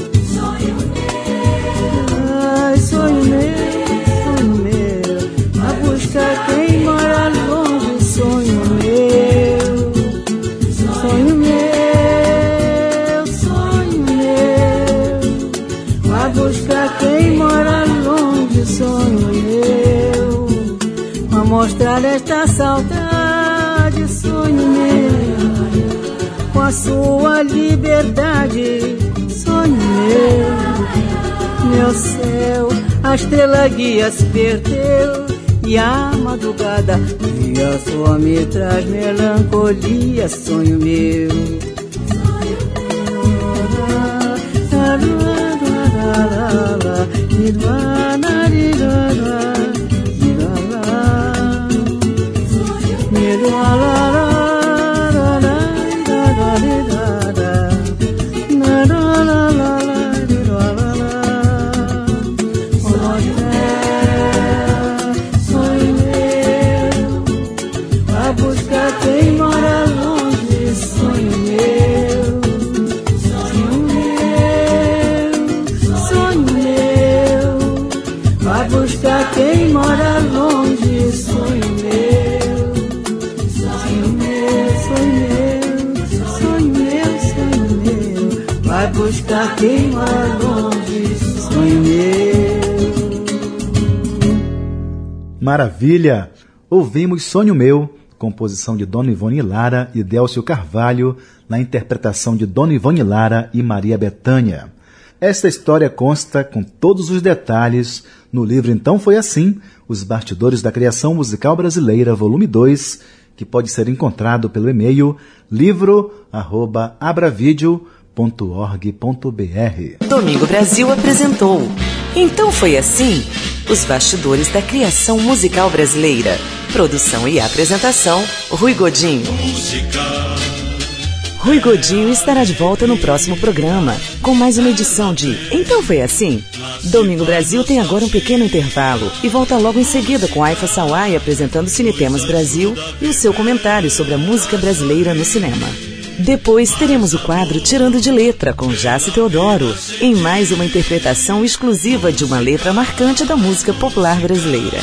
Ai, sonho meu, a buscar quem mora longe, sonho meu, sonho meu, sonho meu, a buscar quem mora longe, sonho meu, a mostrar esta saudade, sonho meu, com a sua liberdade, sonho meu céu, a estrela guia se perdeu e a madrugada dia só me traz melancolia, sonho meu. Quem mora longe, sonho meu, sonho meu, sonho meu, sonho meu, vai buscar quem mora longe, sonho meu. Maravilha! Ouvimos Sonho Meu, composição de Dona Ivone Lara e Délcio Carvalho, na interpretação de Dona Ivone Lara e Maria Bethânia. Esta história consta com todos os detalhes no livro Então Foi Assim, Os Bastidores da Criação Musical Brasileira, volume 2, que pode ser encontrado pelo e-mail livro@abravideo.org.br. Domingo Brasil apresentou Então Foi Assim, Os Bastidores da Criação Musical Brasileira. Produção e apresentação, Rui Godinho. Rui Godinho estará de volta no próximo programa, com mais uma edição de Então Foi Assim. Domingo Brasil tem agora um pequeno intervalo e volta logo em seguida com Aifa Sawai apresentando Cinetemas Brasil e o seu comentário sobre a música brasileira no cinema. Depois teremos o quadro Tirando de Letra, com Jace Teodoro, em mais uma interpretação exclusiva de uma letra marcante da música popular brasileira.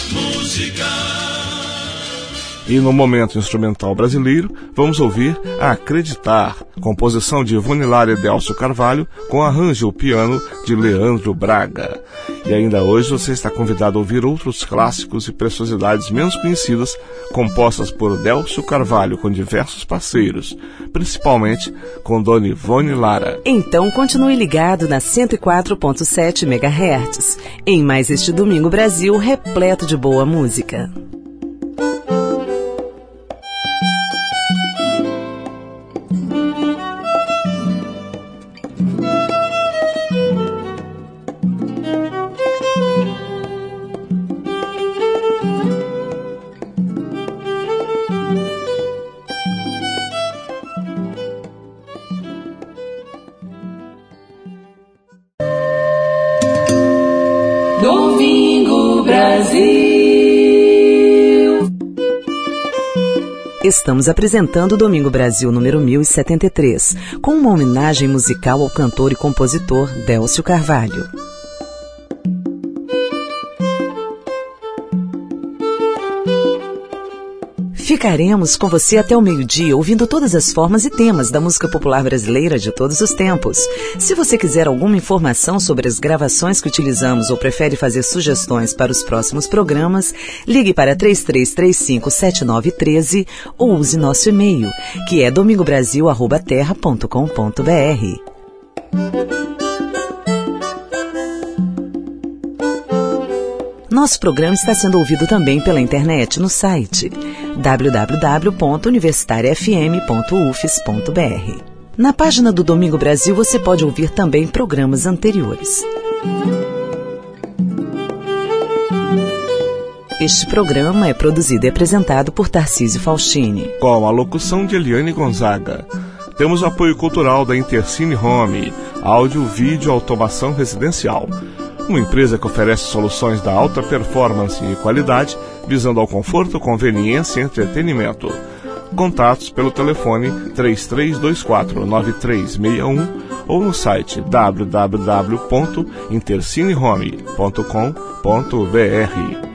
E no momento instrumental brasileiro, vamos ouvir Acreditar, composição de Ivone e Délcio Carvalho, com arranjo ao piano de Leandro Braga. E ainda hoje você está convidado a ouvir outros clássicos e preciosidades menos conhecidas, compostas por Délcio Carvalho com diversos parceiros, principalmente com Dona Ivone Lara. Então continue ligado na 104.7 MHz, em mais este Domingo Brasil repleto de boa música. Domingo Brasil. Estamos apresentando o Domingo Brasil número 1073, com uma homenagem musical ao cantor e compositor Délcio Carvalho. Ficaremos com você até o meio-dia, ouvindo todas as formas e temas da música popular brasileira de todos os tempos. Se você quiser alguma informação sobre as gravações que utilizamos ou prefere fazer sugestões para os próximos programas, ligue para 3335-7913 ou use nosso e-mail, que é domingobrasil@terra.com.br. Nosso programa está sendo ouvido também pela internet no site www.universitariafm.ufes.br. Na página do Domingo Brasil você pode ouvir também programas anteriores. Este programa é produzido e apresentado por Tarcísio Faustini, com a locução de Eliane Gonzaga. Temos o apoio cultural da Intercine Home, áudio, vídeo, automação residencial. Uma empresa que oferece soluções da alta performance e qualidade, visando ao conforto, conveniência e entretenimento. Contatos pelo telefone 3324-9361 ou no site www.intercinehome.com.br.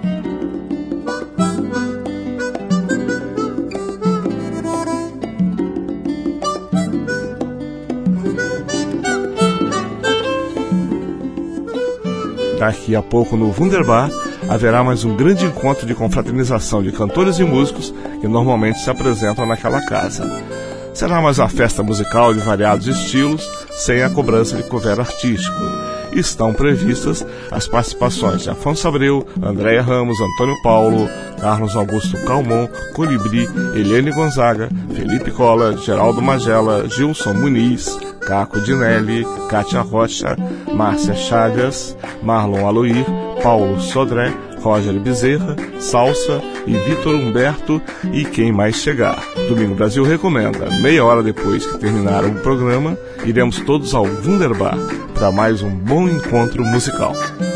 Daqui a pouco no Wunderbar haverá mais um grande encontro de confraternização de cantores e músicos que normalmente se apresentam naquela casa. Será mais uma festa musical de variados estilos, sem a cobrança de cover artístico. Estão previstas as participações de Afonso Abreu, Andréia Ramos, Antônio Paulo, Carlos Augusto Calmon, Colibri, Eliane Gonzaga, Felipe Cola, Geraldo Magela, Gilson Muniz, Caco Dinelli, Kátia Rocha, Márcia Chagas, Marlon Aloir, Paulo Sodré, Roger Bezerra, Salsa e Vitor Humberto e quem mais chegar. Domingo Brasil recomenda, meia hora depois que terminar o programa, iremos todos ao Wunderbar para mais um bom encontro musical.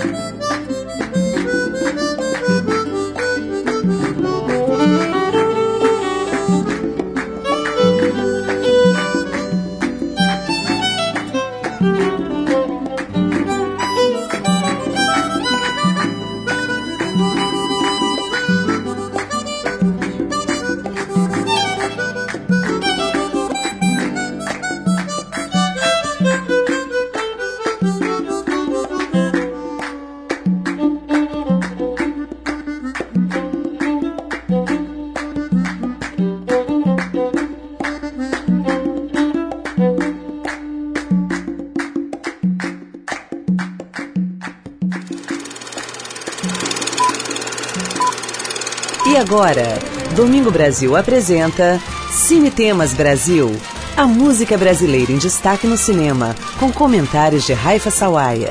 E agora, Domingo Brasil apresenta Cine Temas Brasil, a música brasileira em destaque no cinema, com comentários de Raifa Sawaia.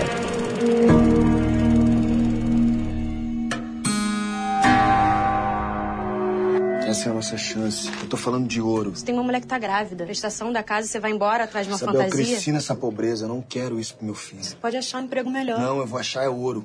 Essa é a nossa chance. Eu tô falando de ouro. Você tem uma mulher que tá grávida. A prestação da casa, você vai embora atrás de uma Isabel, fantasia. eu cresci nessa pobreza. Eu não quero isso pro meu filho. Você pode achar um emprego melhor. Não, eu vou achar é ouro.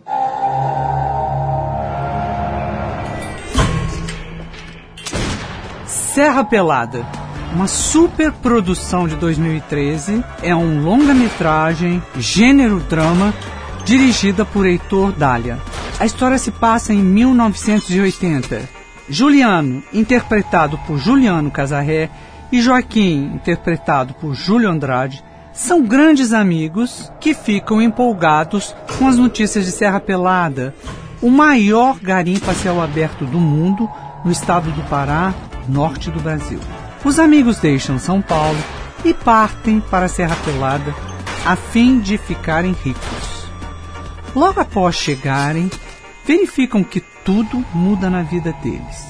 Serra Pelada. uma super produção de 2013, é um longa-metragem, gênero drama, dirigida por Heitor Dália. A história se passa em 1980. Juliano, interpretado por Juliano Casarré, e Joaquim, interpretado por Júlio Andrade, são grandes amigos que ficam empolgados com as notícias de Serra Pelada, o maior garimpo a céu aberto do mundo, no estado do Pará, norte do Brasil. Os amigos deixam São Paulo e partem para Serra Pelada a fim de ficarem ricos. Logo após chegarem, verificam que tudo muda na vida deles.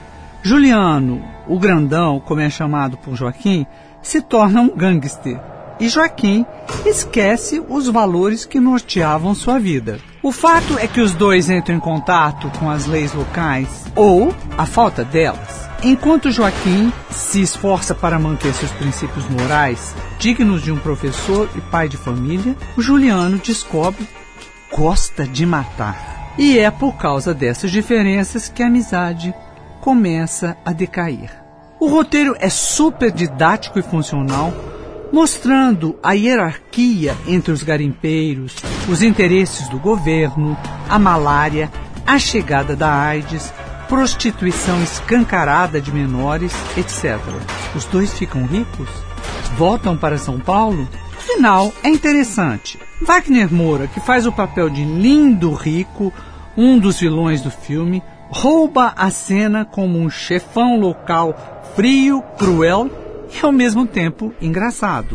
Juliano, o grandão, como é chamado por Joaquim, se torna um gangster. E Joaquim esquece os valores que norteavam sua vida. O fato é que os dois entram em contato com as leis locais, ou a falta delas. Enquanto Joaquim se esforça para manter seus princípios morais, dignos de um professor e pai de família, o Juliano descobre que gosta de matar. E é por causa dessas diferenças que a amizade começa a decair. O roteiro é super didático e funcional, mostrando a hierarquia entre os garimpeiros, os interesses do governo, a malária, a chegada da AIDS, prostituição escancarada de menores, etc. Os dois ficam ricos? Voltam para São Paulo? O final é interessante. Wagner Moura, que faz o papel de Lindo Rico, um dos vilões do filme, rouba a cena como um chefão local frio, cruel e ao mesmo tempo engraçado.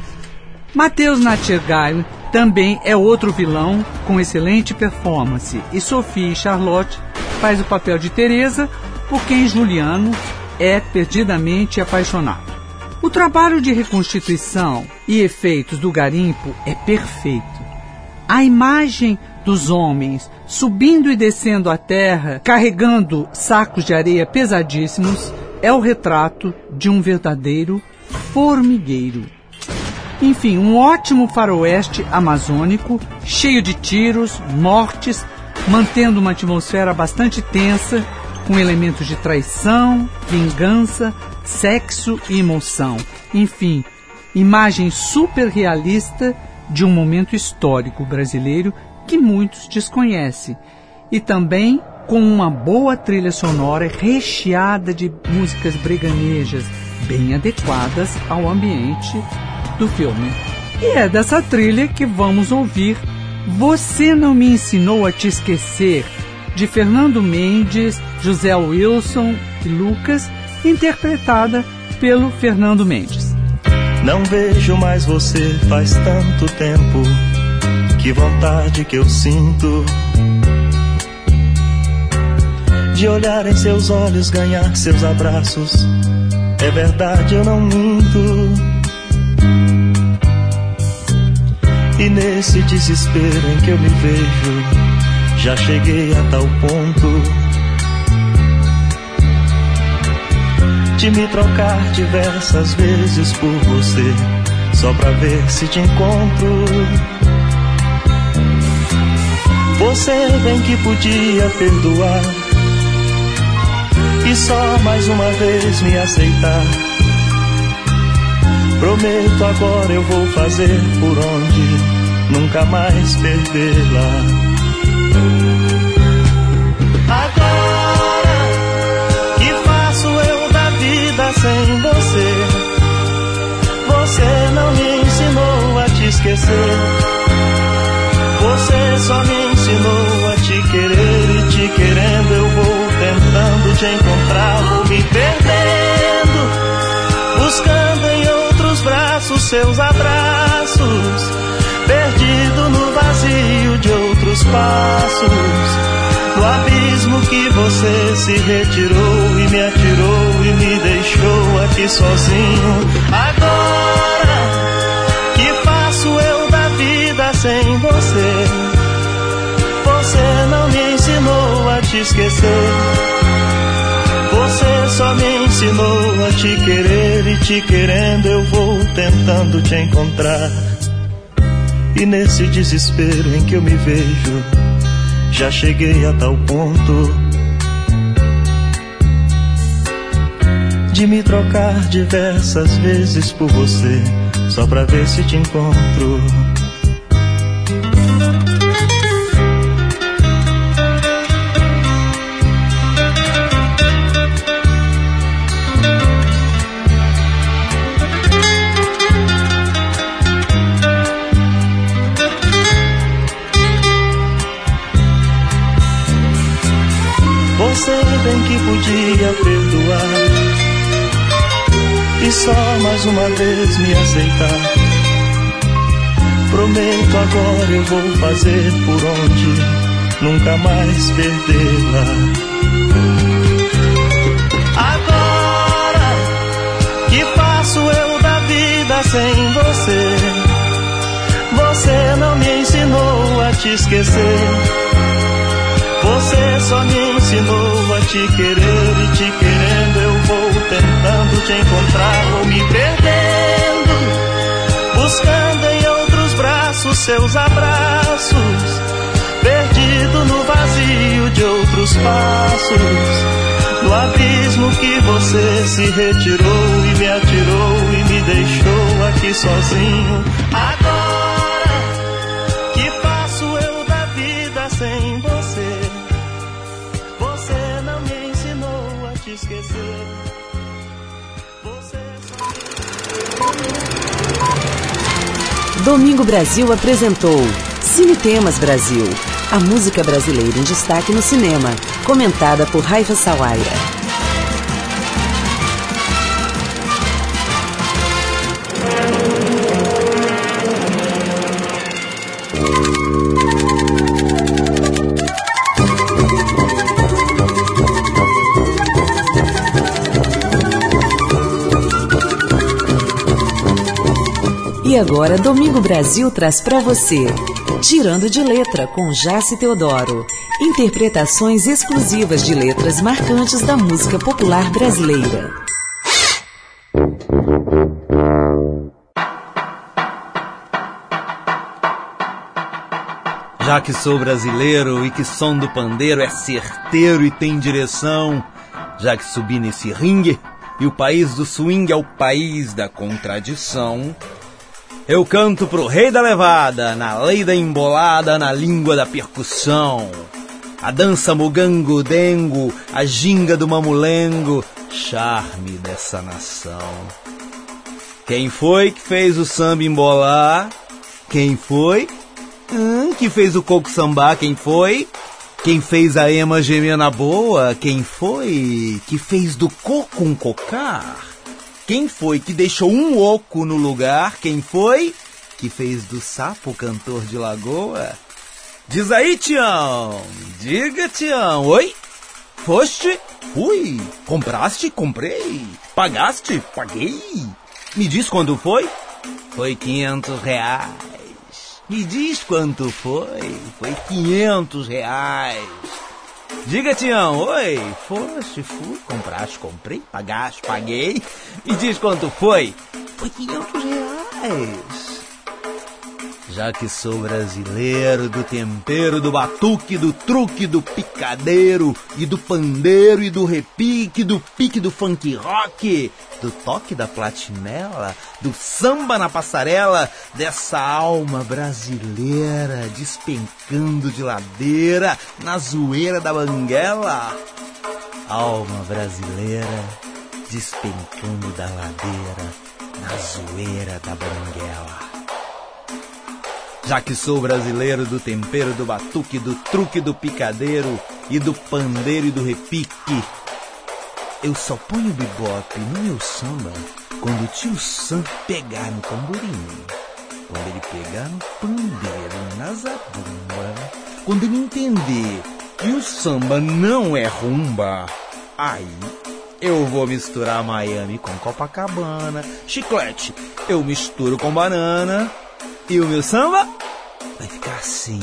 Matheus Natchergail também é outro vilão com excelente performance, e Sophie Charlotte faz o papel de Teresa, por quem Juliano é perdidamente apaixonado. O trabalho de reconstituição e efeitos do garimpo é perfeito. A imagem dos homens subindo e descendo a terra, carregando sacos de areia pesadíssimos, é o retrato de um verdadeiro formigueiro. Enfim, um ótimo faroeste amazônico, cheio de tiros, mortes, mantendo uma atmosfera bastante tensa, com elementos de traição, vingança, sexo e emoção. Enfim, imagem super realista de um momento histórico brasileiro que muitos desconhecem. E também com uma boa trilha sonora recheada de músicas breganejas, bem adequadas ao ambiente do filme. E é dessa trilha que vamos ouvir Você Não Me Ensinou a Te Esquecer, de Fernando Mendes, José Wilson e Lucas, interpretada pelo Fernando Mendes. Não vejo mais você faz tanto tempo, que vontade que eu sinto de olhar em seus olhos, ganhar seus abraços. É verdade, eu não minto. E nesse desespero em que eu me vejo, já cheguei a tal ponto de me trocar diversas vezes por você, só pra ver se te encontro. Você bem que podia perdoar e só mais uma vez me aceitar. Prometo agora eu vou fazer por onde nunca mais perdê-la. Agora que faço eu da vida sem você? Você não me ensinou a te esquecer. Você só me ensinou a te querer, e te querendo eu vou tentando te encontrar. Vou me perdendo, buscando em outros braços seus abraços, perdido no vazio de outros passos, no abismo que você se retirou e me atirou e me deixou aqui sozinho. Agora que faço eu da vida sem você? Você não me ensinou a te esquecer. Você só me ensinou a te querer, e te querendo eu vou tentando te encontrar. E nesse desespero em que eu me vejo, já cheguei a tal ponto de me trocar diversas vezes por você, só pra ver se te encontro. Você bem que podia perdoar e só mais uma vez me aceitar. Prometo agora eu vou fazer por onde nunca mais perdê-la. Agora que faço eu da vida sem você? Você não me ensinou a te esquecer. Você só me ensinou a te querer e te querendo eu vou tentando te encontrar, vou me perdendo, buscando em outros braços seus abraços, perdido no vazio de outros passos, no abismo que você se retirou e me atirou e me deixou aqui sozinho. Agora que faço eu da vida sem você? Esquecer. Você Domingo Brasil apresentou Cine Temas Brasil, a música brasileira em destaque no cinema, comentada por Raifa Sawaia. E agora, Domingo Brasil traz para você Tirando de Letra, com Jaci Teodoro. Interpretações exclusivas de letras marcantes da música popular brasileira. Já que sou brasileiro e que som do pandeiro é certeiro e tem direção, já que subi nesse ringue e o país do swing é o país da contradição, eu canto pro rei da levada, na lei da embolada, na língua da percussão. A dança mogango, dengo, a ginga do mamulengo, charme dessa nação. Quem foi que fez o samba embolar? Quem foi? Que fez o coco sambar? Quem foi? Quem fez a ema gemer na boa? Quem foi que fez do coco um cocar? Quem foi que deixou um oco no lugar? Quem foi que fez do sapo cantor de lagoa? Diz aí, Tião. Diga, Tião. Oi? Foste? Fui. Compraste? Comprei. Pagaste? Paguei. Me diz quando foi? Foi R$500. Me diz quanto foi? Foi R$500. Diga, Tião, oi, foste, fui, compraste, comprei, pagaste, paguei. Me diz quanto foi? Foi R$500. Já que sou brasileiro, do tempero, do batuque, do truque, do picadeiro, e do pandeiro, e do repique, do pique do funk rock, do toque da platinela, do samba na passarela, dessa alma brasileira despencando de ladeira na zoeira da banguela. Alma brasileira despencando da ladeira na zoeira da banguela. Já que sou brasileiro, do tempero, do batuque, do truque, do picadeiro, e do pandeiro e do repique, eu só ponho bebop no meu samba quando o tio Sam pegar no tamborim, quando ele pegar no pandeiro, na zabumba, quando ele entender que o samba não é rumba, aí eu vou misturar Miami com Copacabana, chiclete eu misturo com banana, e o meu samba vai ficar assim.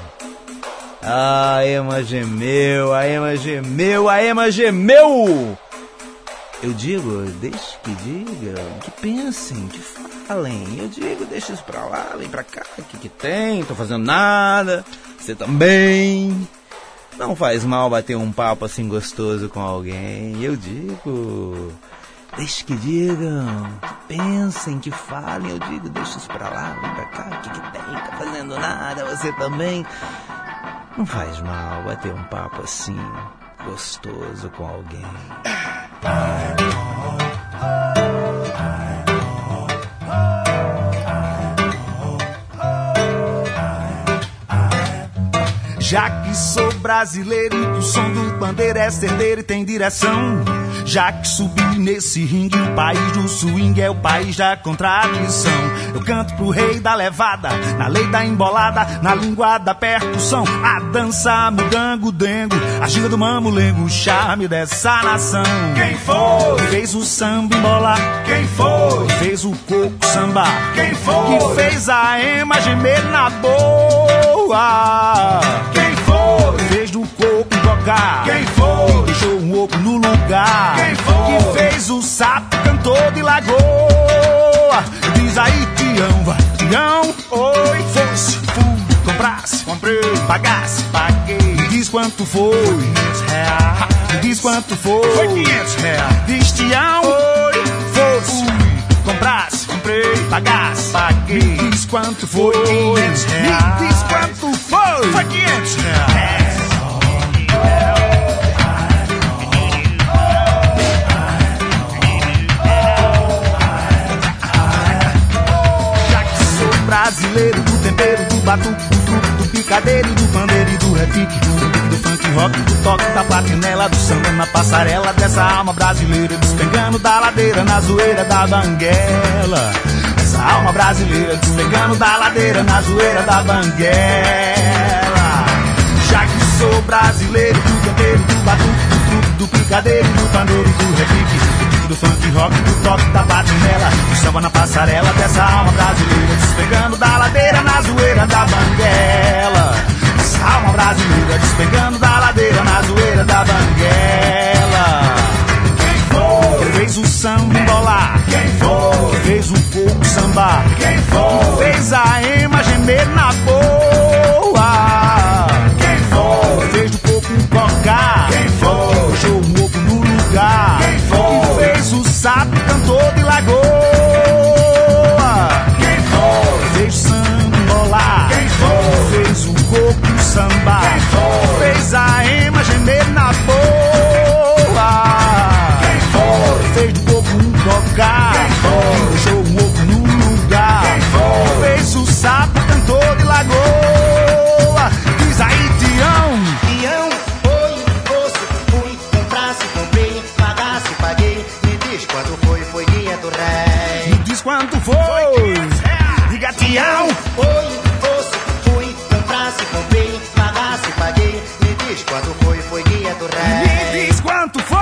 A ema gemeu, a ema gemeu, a ema gemeu. Eu digo, deixe que digam, que pensem, que falem. Eu digo, deixa isso pra lá, vem pra cá, o que tem? Tô fazendo nada, você também. Não faz mal bater um papo assim gostoso com alguém. Eu digo, Deixa que digam, que pensem, que falem. Eu digo, deixa isso pra lá, vem pra cá. O que tem? Tá fazendo nada, você também. Não faz mal bater um papo assim, gostoso com alguém. Já que sou brasileiro e que o som do pandeiro é certeiro e tem direção, já que subi nesse ringue, o país do swing é o país da contradição. Eu canto pro rei da levada, na lei da embolada, na língua da percussão. A dança, mudango, dengo, a ginga do mamulengo, o charme dessa nação. Quem foi? Fez o samba embolar. Quem foi? Fez o coco sambar. Quem foi? Que fez a ema gemer na boa. Quem foi? Fez do coco tocar. Quem foi? Que deixou um oco no lugar. Quem foi? Que fez o sapo cantor de lagoa. Diz aí, Tião, vai, Tião. Oi, fosse, fui, comprasse, comprei, pagasse, paguei. Me diz quanto foi. R$500. Me diz quanto foi. Foi R$500. Diz, Tião. Oi, fosse, fui, comprasse, comprei, pagasse, paguei. Me diz quanto foi. R$500. Me diz quanto foi. Foi R$500. Brasileiro, do tempero, do batuque, do truque, do picadeiro, do pandeiro e do repique, do pique, do funk rock, do toque, da platinela, do samba na passarela, dessa alma brasileira, despegando da ladeira, na zoeira da banguela. Essa alma brasileira, despegando da ladeira, na zoeira da banguela. Já que sou brasileiro, do tempero, do batuque, do truque, do picadeiro, do pandeiro e do repique, do funk rock, do toque, da patinela, do samba na passarela, dessa alma brasileira, despegando da ladeira, na zoeira da banguela. Essa alma brasileira, despegando da ladeira, na zoeira da banguela. Quem foi? Quem fez o samba embolar? Quem foi? Quem fez o coco sambar? Quem foi? Quem fez a ema gemer na boa? Quem foi? Quem fez do coco tocar? Quem foi? Deixou um oco no lugar? Quem foi? Fez o sapo cantor de lagoa. Quem foi? Fez o samba embolar. Quem foi? Fez o coco sambar. Quem foi? Fez a ema gemer na boa. Quem foi? Fez do coco tocar. Quem foi? Deixou um oco no lugar. Quem foi? Fez o sapo cantor de lagoa. Diz aí, Tião. Tião, foi, fosse, fui, comprasse, comprei, pagasse, paguei. Me diz quanto foi, foi dia do rei. Me diz quanto foi. Diga, Tião. Foi, fosse, fui, comprasse, comprei, pagasse, paguei. Me diz quanto foi, foi dia do rei. Me diz quanto foi.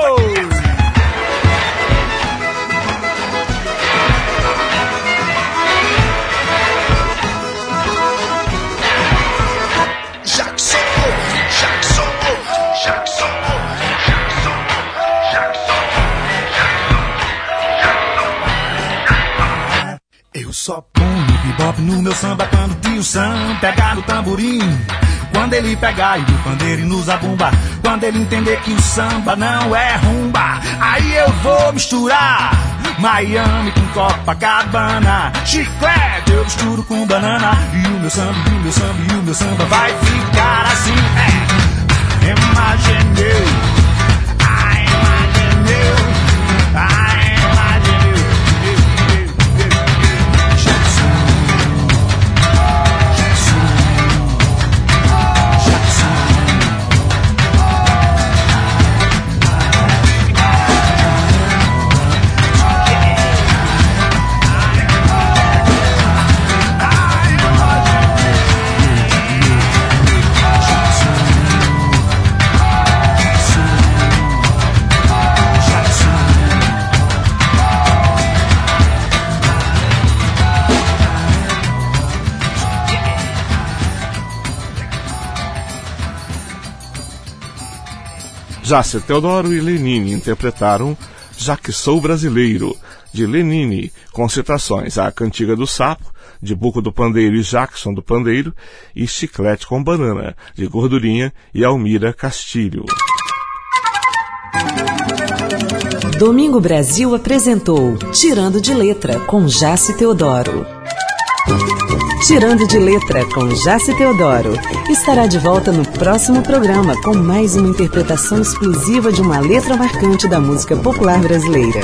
Eu só ponho bebop no meu samba quando tio Sam pegar no tamborim. Quando ele pegar e do pandeiro e no zabumba. Quando ele entender que o samba não é rumba. Aí eu vou misturar Miami com Copacabana. Chiclete eu misturo com banana. E o meu samba, e o meu samba, e o meu samba vai ficar assim. Imaginei, imaginei, Jácer Teodoro e Lenine interpretaram Já que Sou Brasileiro, de Lenine, com citações à Cantiga do Sapo, de Buco do Pandeiro e Jackson do Pandeiro, e Chiclete com Banana, de Gordurinha e Almira Castilho. Domingo Brasil apresentou Tirando de Letra, com Jaci Teodoro. Tirando de Letra, com Jaci Teodoro, estará de volta no próximo programa com mais uma interpretação exclusiva de uma letra marcante da música popular brasileira.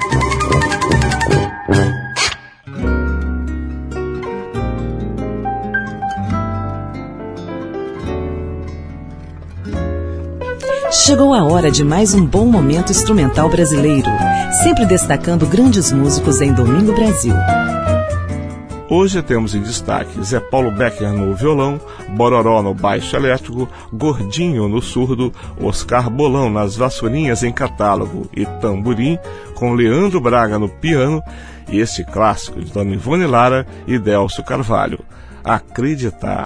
Chegou a hora de mais um bom momento instrumental brasileiro, sempre destacando grandes músicos em Domingo Brasil. Hoje temos em destaque Zé Paulo Becker no violão, Bororó no baixo elétrico, Gordinho no surdo, Oscar Bolão nas vassourinhas em catálogo e tamborim, com Leandro Braga no piano, e este clássico de Dona Ivone Lara e Délcio Carvalho, Acreditar.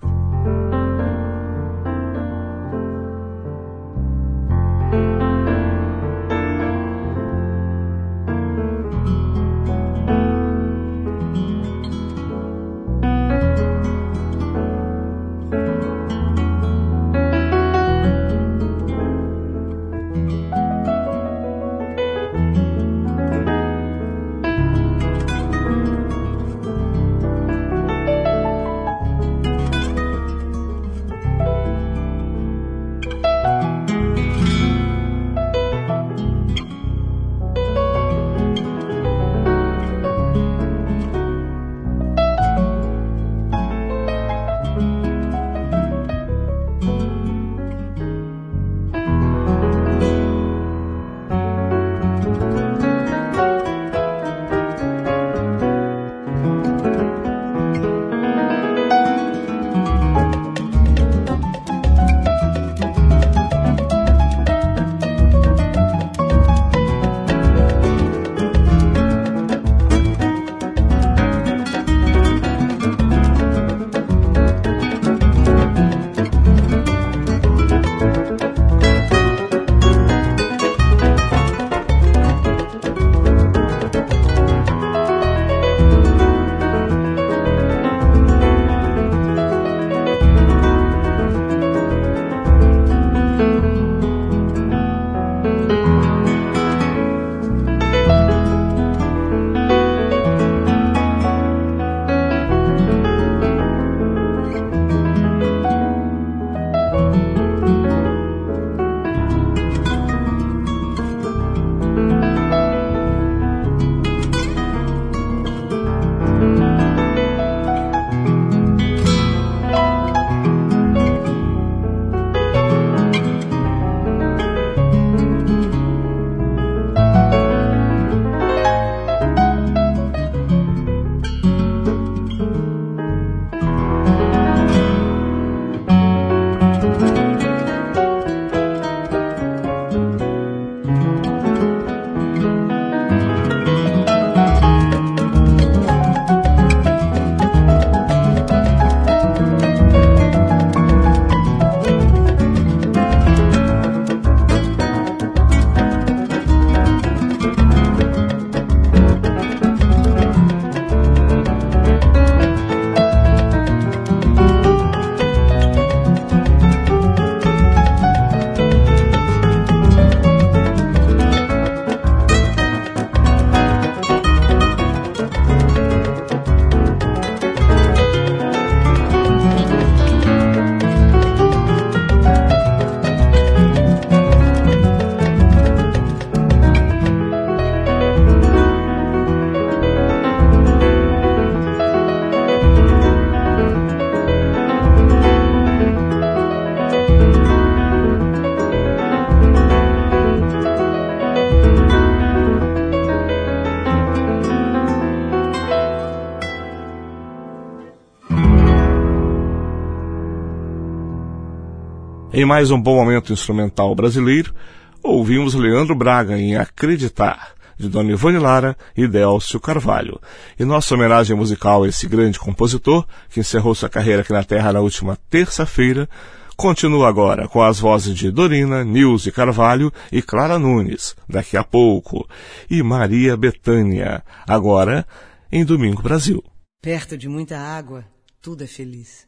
Em mais um bom momento instrumental brasileiro, ouvimos Leandro Braga em Acreditar, de Dona Ivone Lara e Délcio Carvalho. E nossa homenagem musical a esse grande compositor, que encerrou sua carreira aqui na Terra na última terça-feira, continua agora com as vozes de Dorina, Nilce Carvalho e Clara Nunes, daqui a pouco, e Maria Bethânia, agora em Domingo Brasil. Perto de muita água, tudo é feliz.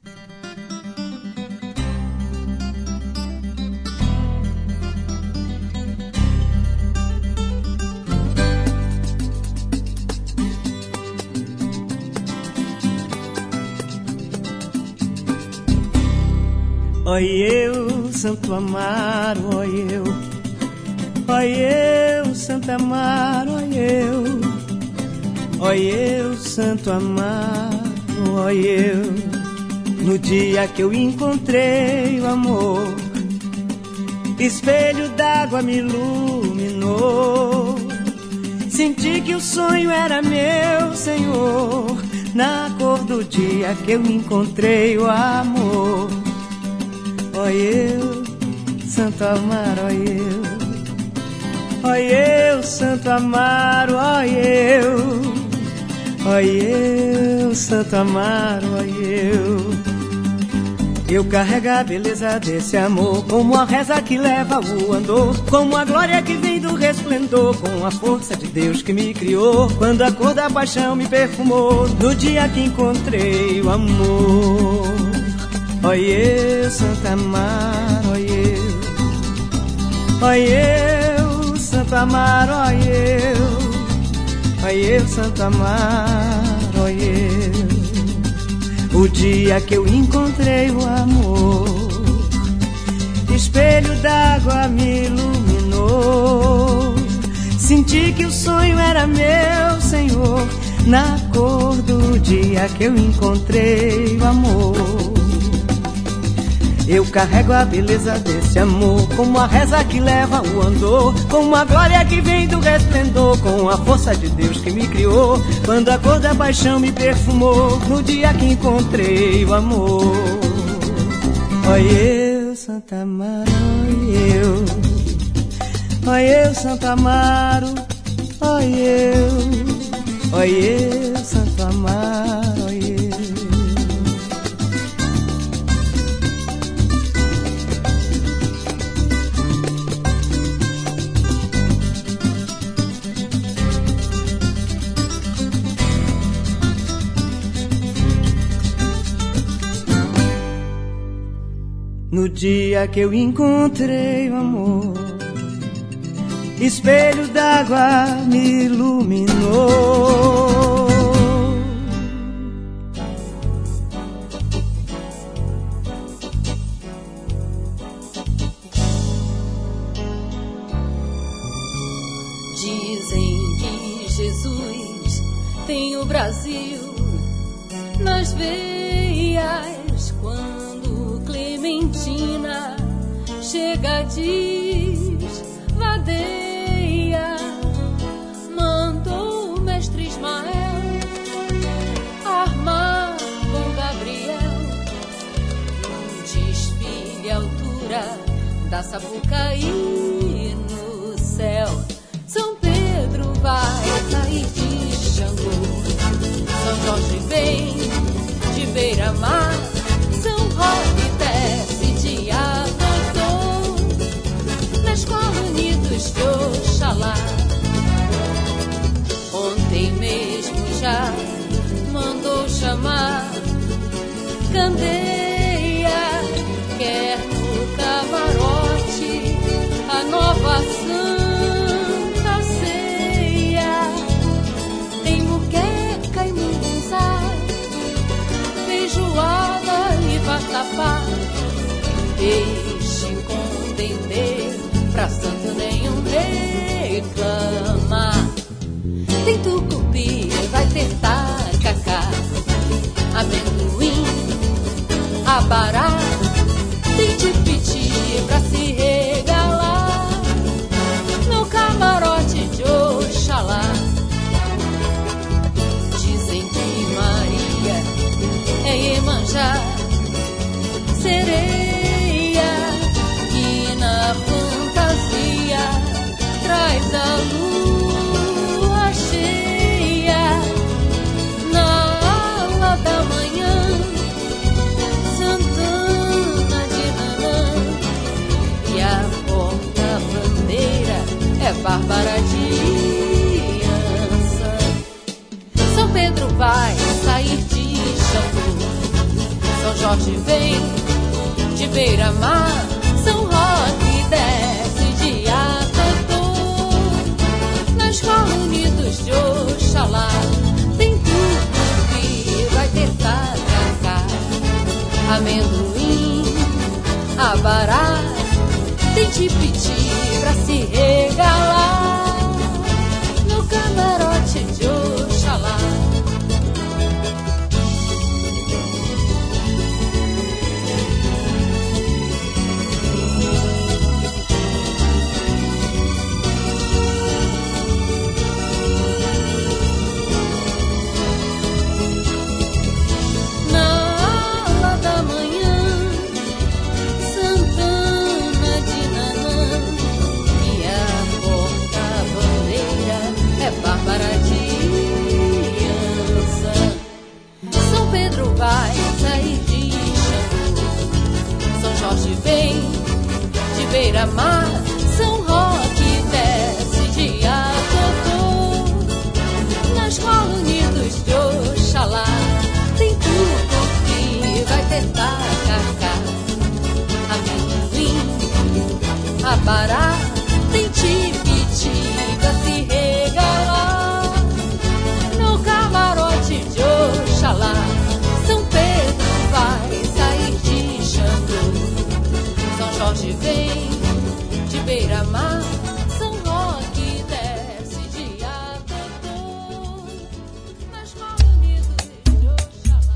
Oi eu, Santo Amaro, oi eu, Santo Amaro, oi eu, Santo Amaro, oi eu. No dia que eu encontrei o amor, espelho d'água me iluminou. Senti que o sonho era meu, Senhor, na cor do dia que eu encontrei o amor. Oi eu, Santo Amaro, oi eu, Santo Amaro, oi eu, Santo Amaro, oi eu. Eu carrego a beleza desse amor, como a reza que leva o andor, como a glória que vem do resplendor, com a força de Deus que me criou, quando a cor da paixão me perfumou, no dia que encontrei o amor. Oi eu, Santo Amaro, oi eu, Santo Amaro, oi eu, Santo Amaro, oi eu. O dia que eu encontrei o amor, espelho d'água me iluminou. Senti que o sonho era meu, Senhor, na cor do dia que eu encontrei o amor. Eu carrego a beleza desse amor, como a reza que leva o andor, como a glória que vem do resplendor, com a força de Deus que me criou, quando a cor da paixão me perfumou, no dia que encontrei o amor. Oi eu, Santo Amaro, oi eu, Santo Amaro, oi eu, Santo Amaro, oi eu. No dia que eu encontrei o amor, espelho d'água me iluminou. Dizem que Jesus tem o Brasil nas veias, quando Clementina chega, desvadeia. Mandou o mestre Ismael armar com Gabriel um desfile à altura da Sapucaí no céu. São Pedro vai sair de Xangô, São Jorge vem de Beira-Mar, São Roque desce de Agosô, na Escola Unidos de Oxalá. Ontem mesmo já mandou chamar Candeia, quer no camarote a nova Santa Ceia. Tem muqueca e mungunzá, feijoada e vatapá, peixe com dendê, pra santo nenhum reclamar. Tem tucupi, vai ter tacacá, amendoim, abará, tem tipiti pra se regalar no camarote de Oxalá. Dizem que Maria é Iemanjá, sereia, e na fantasia traz a lua cheia. Na aula da manhã, Santana de Nanã, e a porta-bandeira é Bárbara de Ança. São Pedro vai sair de Xangô, São Jorge vem de Beira-Mar, São Roque desce de Atotô, na Escola Unidos de Oxalá. Tem tudo que vai ter tacacá, amendoim, Abará, tem tipiti pra se regalar no camarote de Oxalá. Vai sair de Xangô. São Jorge vem de Beira-Mar. São Roque desce de Atotô. Na Escola Unidos de Oxalá tem tudo que vai ter tacacá. Amendoim, Abará, tem tipiti pra se regalar no camarote de Oxalá. São Pedro vai sair de Xangô. São Jorge vem de Beira-Mar. São Roque desce de Atotô. Na Escola Unidos de Oxalá.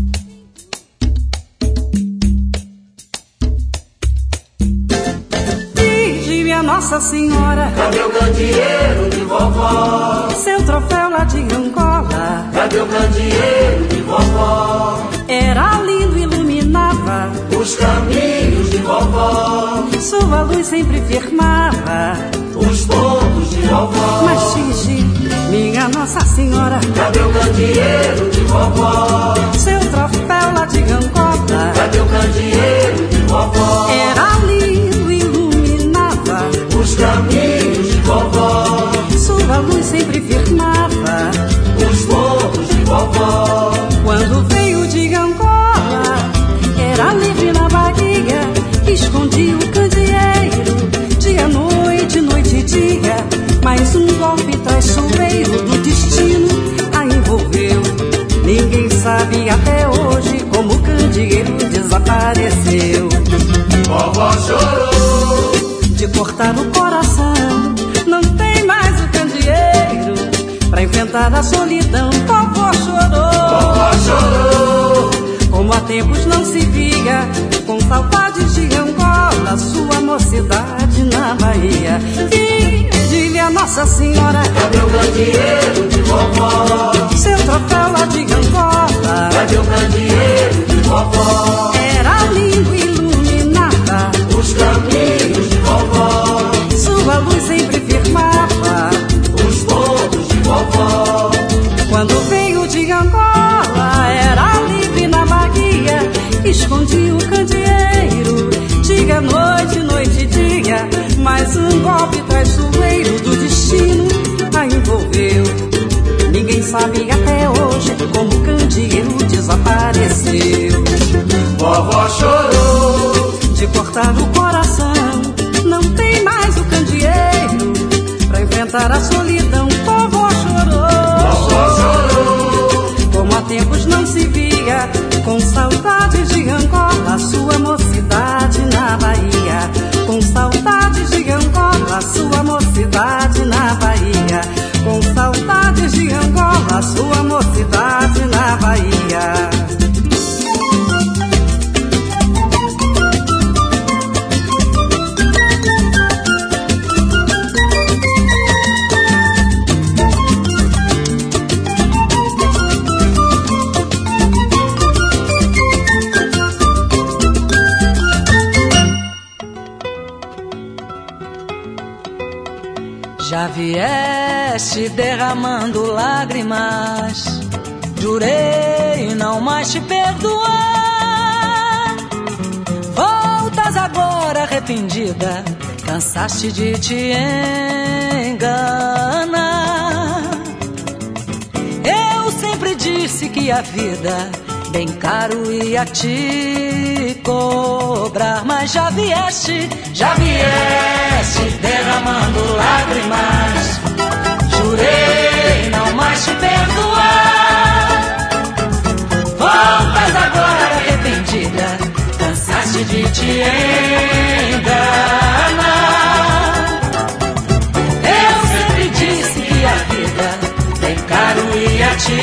Diz-me a Nossa Senhora, cadê o candeeiro de vovó? Seu troféu lá de Angola, cadê o candeeiro de vovó? Era lindo, iluminava os caminhos de vovó. Sua luz sempre firmava os pontos de vovó. Mas fingi, minha Nossa Senhora, cadê o candeeiro de vovó? Seu troféu lá de Angola, cadê o candeeiro de vovó? Era lindo, iluminava os caminhos de vovó. Sua luz sempre firmava os pontos de vovó. Quando veio de Angola, era livre na barriga, escondia o candeeiro, dia, noite, noite e dia. Mas um golpe traiçoeiro do destino a envolveu. Ninguém sabe até hoje como o candeeiro desapareceu. Vovó chorou de cortar o coração, não tem mais o candeeiro pra enfrentar a solidão. Vovó chorou, vovó chorou. Como há tempos não se via, com saudades de Angola, sua mocidade na Bahia. Diz-lhe a Nossa Senhora, cadê o candeeiro de vovó? Seu troféu lá de Angola, cadê o candeeiro de vovó? Era lindo, iluminava os caminhos de vovó. Sua luz sempre firmava os pontos de vovó. Quando veio de Angola, era livre na Bahia, escondia o candeeiro, dia, noite, noite e dia. Mas um golpe traiçoeiro do destino a envolveu. Ninguém sabe até hoje como o candeeiro desapareceu. Vovó chorou de cortar o coração, não tem mais o candeeiro pra enfrentar a solidão. Vovó chorou, vovó chorou. Como há tempos não se via, com saudades de Angola, sua mocidade na Bahia. Com saudades de Angola, sua mocidade na Bahia. Com saudades de Angola, sua mocidade na Bahia. Já vieste derramando lágrimas, jurei não mais te perdoar. Voltas agora arrependida, cansaste de te enganar. Eu sempre disse que a vida bem caro ia te cobrar, mas já vieste derramando lágrimas. Jurei não mais te perdoar. Voltas agora arrependida, cansaste de te te enganar. Eu sempre disse que a vida tem caro ia te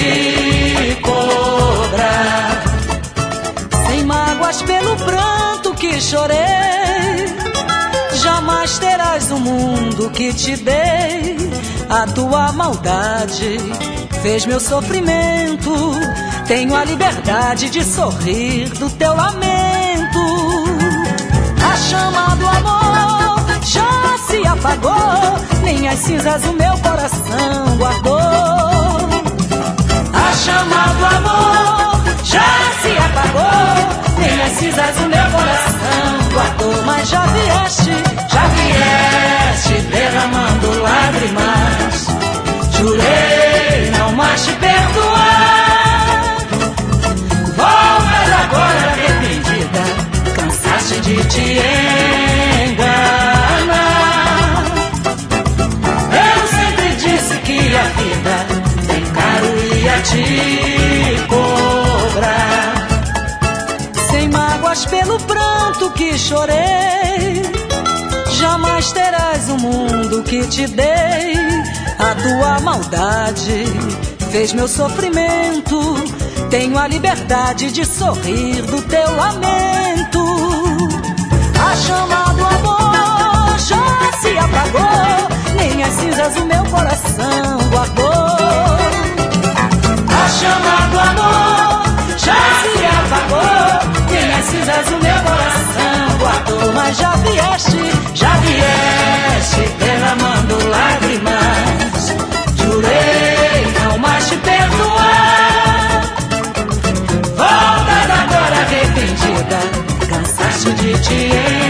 cobrar. Sem mágoas pelo pranto que chorei, jamais terás o mundo que te dei. A tua maldade fez meu sofrimento. Tenho a liberdade de sorrir do teu lamento. A chama do amor já se apagou, nem as cinzas o meu coração guardou. A chama do amor já se apagou, nem as cinzas o meu coração guardou. Mas já vieste derramando lágrimas. Jurei não mais te perdoar. Voltas agora arrependida, cansaste de te enganar. Eu sempre disse que a vida tem caro ia te cobrar. Sem mágoas pelo pranto que chorei, jamais terás o mundo que te dei. A tua maldade fez meu sofrimento. Tenho a liberdade de sorrir do teu lamento. A chama do amor já se apagou, nem as cinzas o meu coração guardou. A chama do amor já se apagou, nem as cinzas o meu coração guardou. Mas já vieste derramando lágrimas. Jurei não mais te perdoar. Voltas agora arrependida, cansaste de te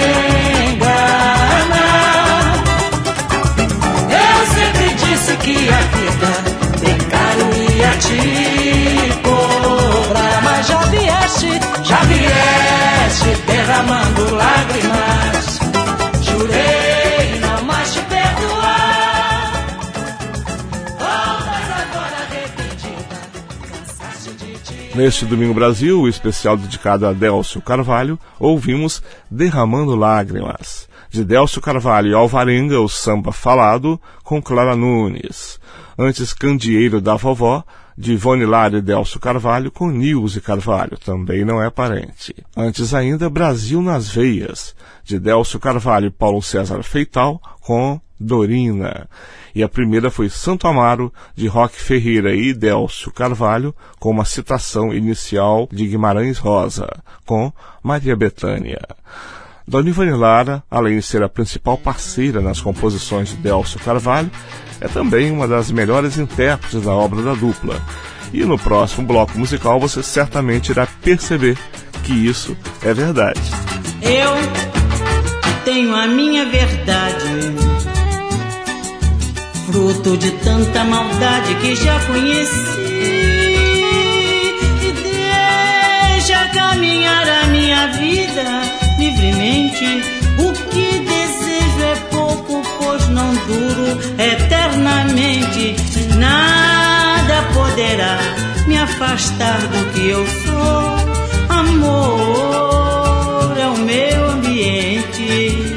enganar. Eu sempre disse que a vida bem caro ia te cobrar. Mas já vieste derramando lágrimas. Jurei não mais te perdoar. Voltas agora arrependida, cansaste de te... Neste Domingo Brasil, o especial dedicado a Délcio Carvalho, ouvimos Derramando Lágrimas, de Délcio Carvalho e Alvarenga, o samba falado, com Clara Nunes. Antes, Candeeiro da Vovó, de Ivone Lara e Délcio Carvalho, com Nilce Carvalho, também não é parente. Antes ainda, Brasil nas Veias, de Délcio Carvalho e Paulo César Feital, com Dorina. E a primeira foi Santo Amaro, de Roque Ferreira e Délcio Carvalho, com uma citação inicial de Guimarães Rosa, com Maria Bethânia. Dona Ivone Lara, além de ser a principal parceira nas composições de Délcio Carvalho, é também uma das melhores intérpretes da obra da dupla. E no próximo bloco musical você certamente irá perceber que isso é verdade. Eu tenho a minha verdade, fruto de tanta maldade que já conheci. E deixa caminhar a minha vida livremente. O que desejo é pouco, pois não duro eternamente. Nada poderá me afastar do que eu sou. Amor é o meu ambiente.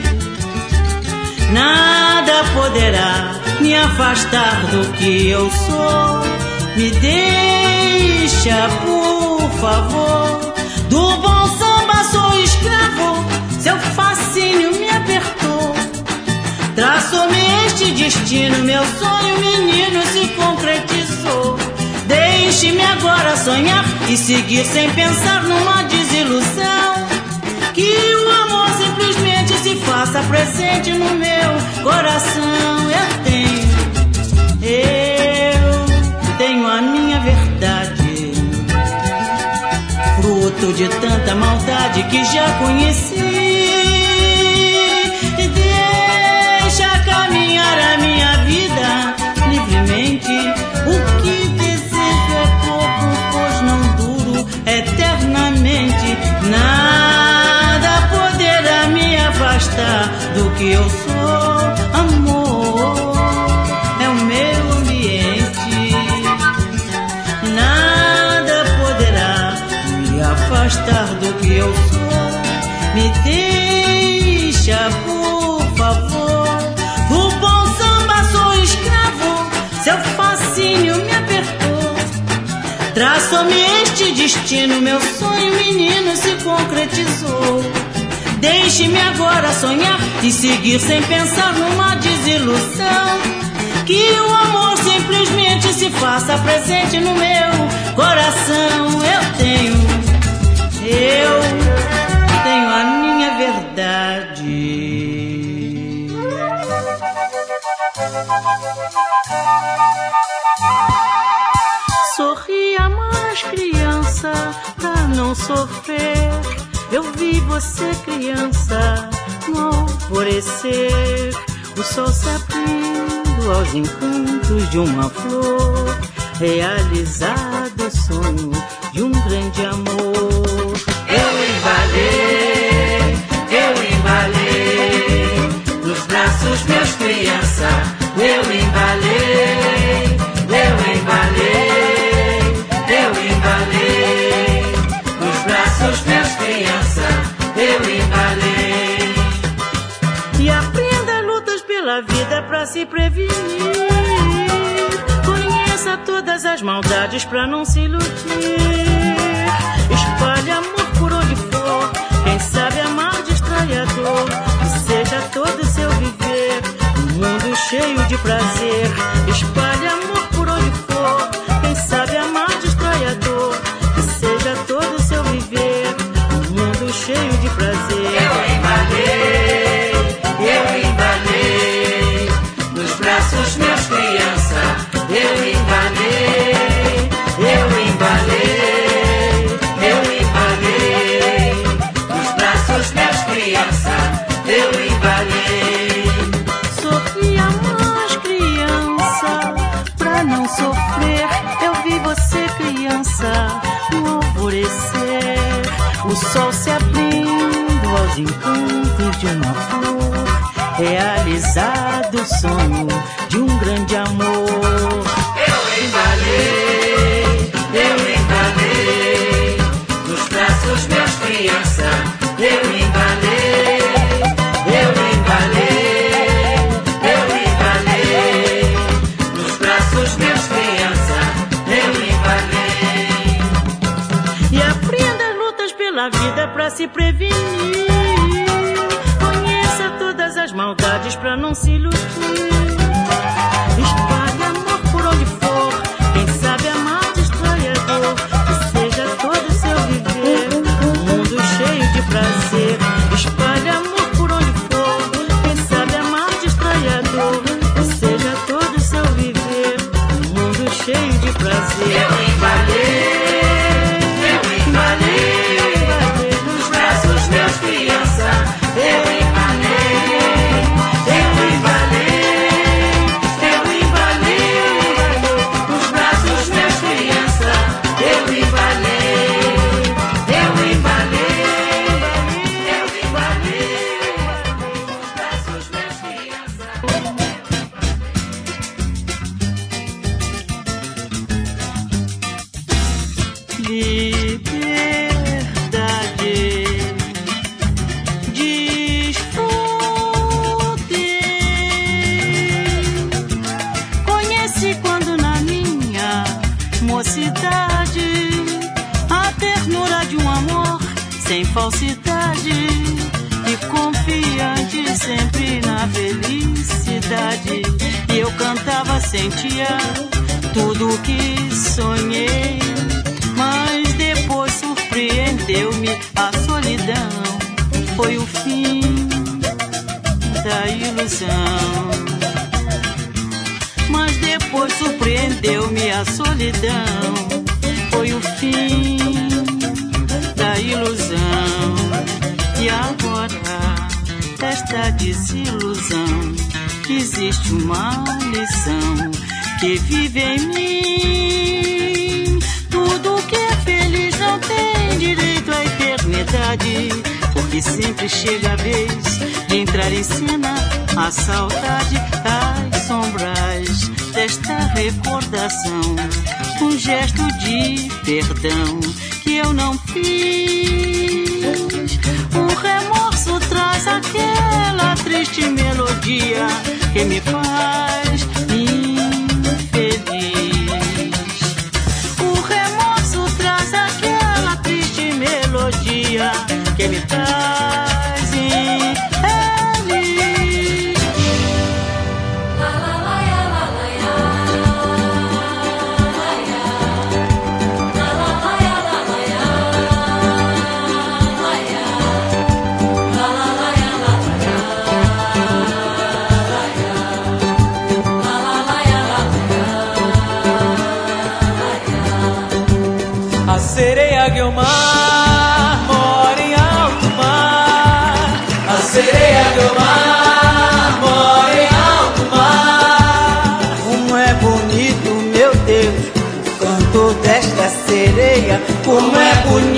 Nada poderá me afastar do que eu sou. Me deixa, por favor. Do bom samba sou escravo, seu fascínio me apertou. Traçou-me este destino, meu sonho menino se concretizou. Deixe-me agora sonhar e seguir sem pensar numa desilusão. Que o amor simplesmente se faça presente no meu coração. Eu tenho a minha verdade, fruto de tanta maldade que já conheci. E deixa caminhar a minha vida livremente. O que desejo é pouco, pois não duro eternamente. Nada poderá me afastar do que eu sou. Amor é o meu ambiente. Nada poderá me afastar do que eu sou. Me Traçou-me este destino, meu sonho menino se concretizou. Deixe-me agora sonhar e seguir sem pensar numa desilusão. Que o amor simplesmente se faça presente no meu coração. Eu tenho a minha verdade. Sorria mais, criança, pra não sofrer. Eu vi você, criança, no alvorecer. O sol se abrindo aos encantos de uma flor. Realizado o sonho de um grande amor. Eu embalei nos braços meus, criança. Eu embalei nos braços meus, criança. Eu embalei. E aprenda lutas pela vida pra se prevenir. Conheça todas as maldades pra não se iludir. Espalhe amor por onde for. Quem sabe amar distrai a dor. Que seja todo seu viver um mundo cheio de prazer. Espalhe amor por onde for. Quem sabe amar distrai a dor. Que seja todo seu viver um mundo cheio de prazer. Eu embalei nos braços meus, criança. Eu embalei nos braços meus, criança. Eu embalei. Sorria mais, criança, pra não sofrer. Eu vi você, criança, no alvorecer. O sol se abrindo aos encantos de uma flor. Realizado o sonho de um grande amor. Eu embalei nos braços meus, criança. Eu embalei nos braços meus, criança. Eu embalei. E aprenda lutas pela vida pra se prevenir. Conheça todas as maldades pra não se iludir. Espalhe amor por onde for. Quem sabe amar distrai a dor. Que seja todo seu viver um mundo cheio de prazer. Espalhe amor por onde for. Quem sabe amar distrai a dor. Que seja todo seu viver um mundo cheio de prazer. Eu embalei nos braços meus, criança. Eu embalei nos braços meus, criança. Eu embalei nos braços meus, criança. Sem falsidade e confiante sempre na felicidade. E eu cantava, sentia tudo o que sonhei, mas depois surpreendeu-me a solidão. Foi o fim da ilusão. Mas depois surpreendeu-me a solidão. Foi o fim da ilusão. E agora, desta desilusão, existe uma lição que vive em mim. Tudo que é feliz não tem direito à eternidade, porque sempre chega a vez de entrar em cena a saudade das sombras desta recordação. Um gesto de perdão que eu não fiz. O remorso traz aquela triste melodia que me faz infeliz. O remorso